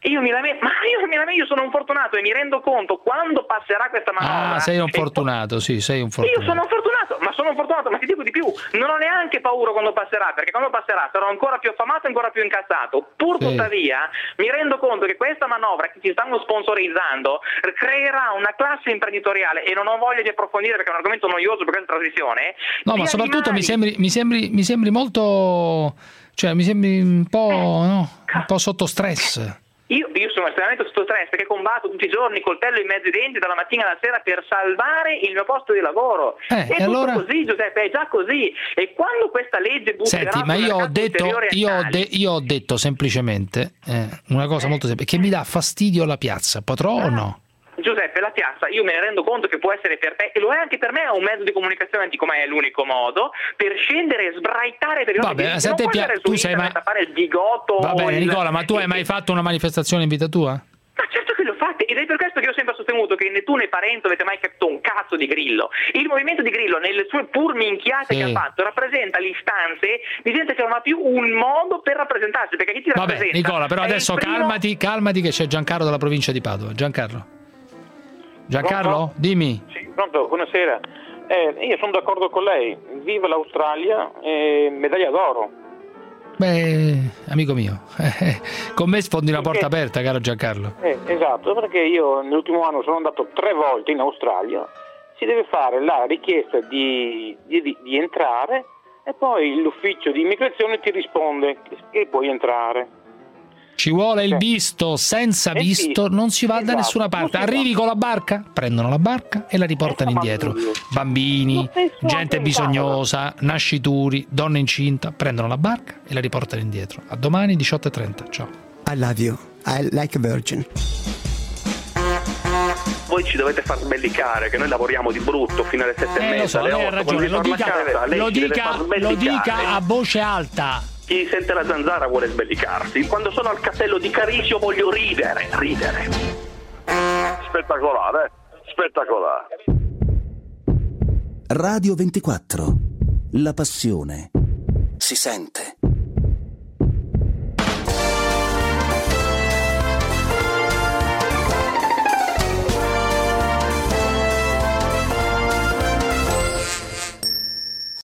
Io mi lamento, ma io, mi lamento, io sono un fortunato e mi rendo conto quando passerà questa manovra. Ah, sei un fortunato, sì, sei un fortunato. Io sono un fortunato, ma sono un fortunato, ma ti dico di più, non ho neanche paura quando passerà, perché quando passerà sarò ancora più affamato e ancora più incazzato. Pur sì. Tuttavia, mi rendo conto che questa manovra che ci stanno sponsorizzando creerà una classe imprenditoriale, e non ho voglia di approfondire perché è un argomento noioso per questa trasmissione. No, ma soprattutto mi sembri, mi sembri, mi sembri molto, cioè mi sembri un po', eh, no, un po' sotto stress. Io, io sono estremamente sotto stress perché combatto tutti i giorni coltello in mezzo ai denti dalla mattina alla sera per salvare il mio posto di lavoro. Eh, è tutto allora... così, Giuseppe, è già così. E quando questa legge butterà... Senti, ma io ho detto, io ho, de- io ho detto semplicemente eh, una cosa eh. molto semplice, che mi dà fastidio la piazza. Potrò ah. o no? Giuseppe, la piazza, io me ne rendo conto che può essere per te, e lo è anche per me, è un mezzo di comunicazione antico, ma è l'unico modo per scendere e sbraitare per i nostri diritti. Non puoi pia- andare su tu sei mai... a fare il bigotto. Va bene, il... Nicola, ma tu hai mai fatto una manifestazione in vita tua? Ma certo che l'ho fatta, ed è per questo che io ho sempre sostenuto che né tu né Parente avete mai capito un cazzo di Grillo. Il movimento di Grillo, nelle sue pur minchiate sì. che ha fatto, rappresenta le istanze di gente che non ha più un modo per rappresentarsi, perché chi ti Vabbè, rappresenta... Nicola, però adesso primo... calmati, calmati che c'è Giancarlo dalla provincia di Padova. Giancarlo. Giancarlo, pronto? Dimmi. Sì, pronto, buonasera. Eh, io sono d'accordo con lei, viva l'Australia, eh, medaglia d'oro. Beh, amico mio, eh, con me sfondi una porta perché, aperta, caro Giancarlo. Eh, esatto, perché io nell'ultimo anno sono andato tre volte in Australia, si deve fare la richiesta di, di, di entrare e poi l'ufficio di immigrazione ti risponde che puoi entrare. Ci vuole il visto, senza eh visto sì, non si va esatto, da nessuna parte. Arrivi con la barca, prendono la barca e la riportano indietro. Bambini, gente bisognosa, nascituri, donne incinta, prendono la barca e la riportano indietro. A domani diciotto e trenta. Ciao. I love you. I like a virgin. Voi ci dovete far sbellicare che noi lavoriamo di brutto fino alle sette eh, e mezza, lo so, alle otto. Ragione, lo dica, casa, lo, dica, lo dica a voce alta. Chi sente la zanzara vuole sbellicarsi. Quando sono al castello di Carisio voglio ridere, ridere. Spettacolare, spettacolare. Radio ventiquattro. La passione si sente.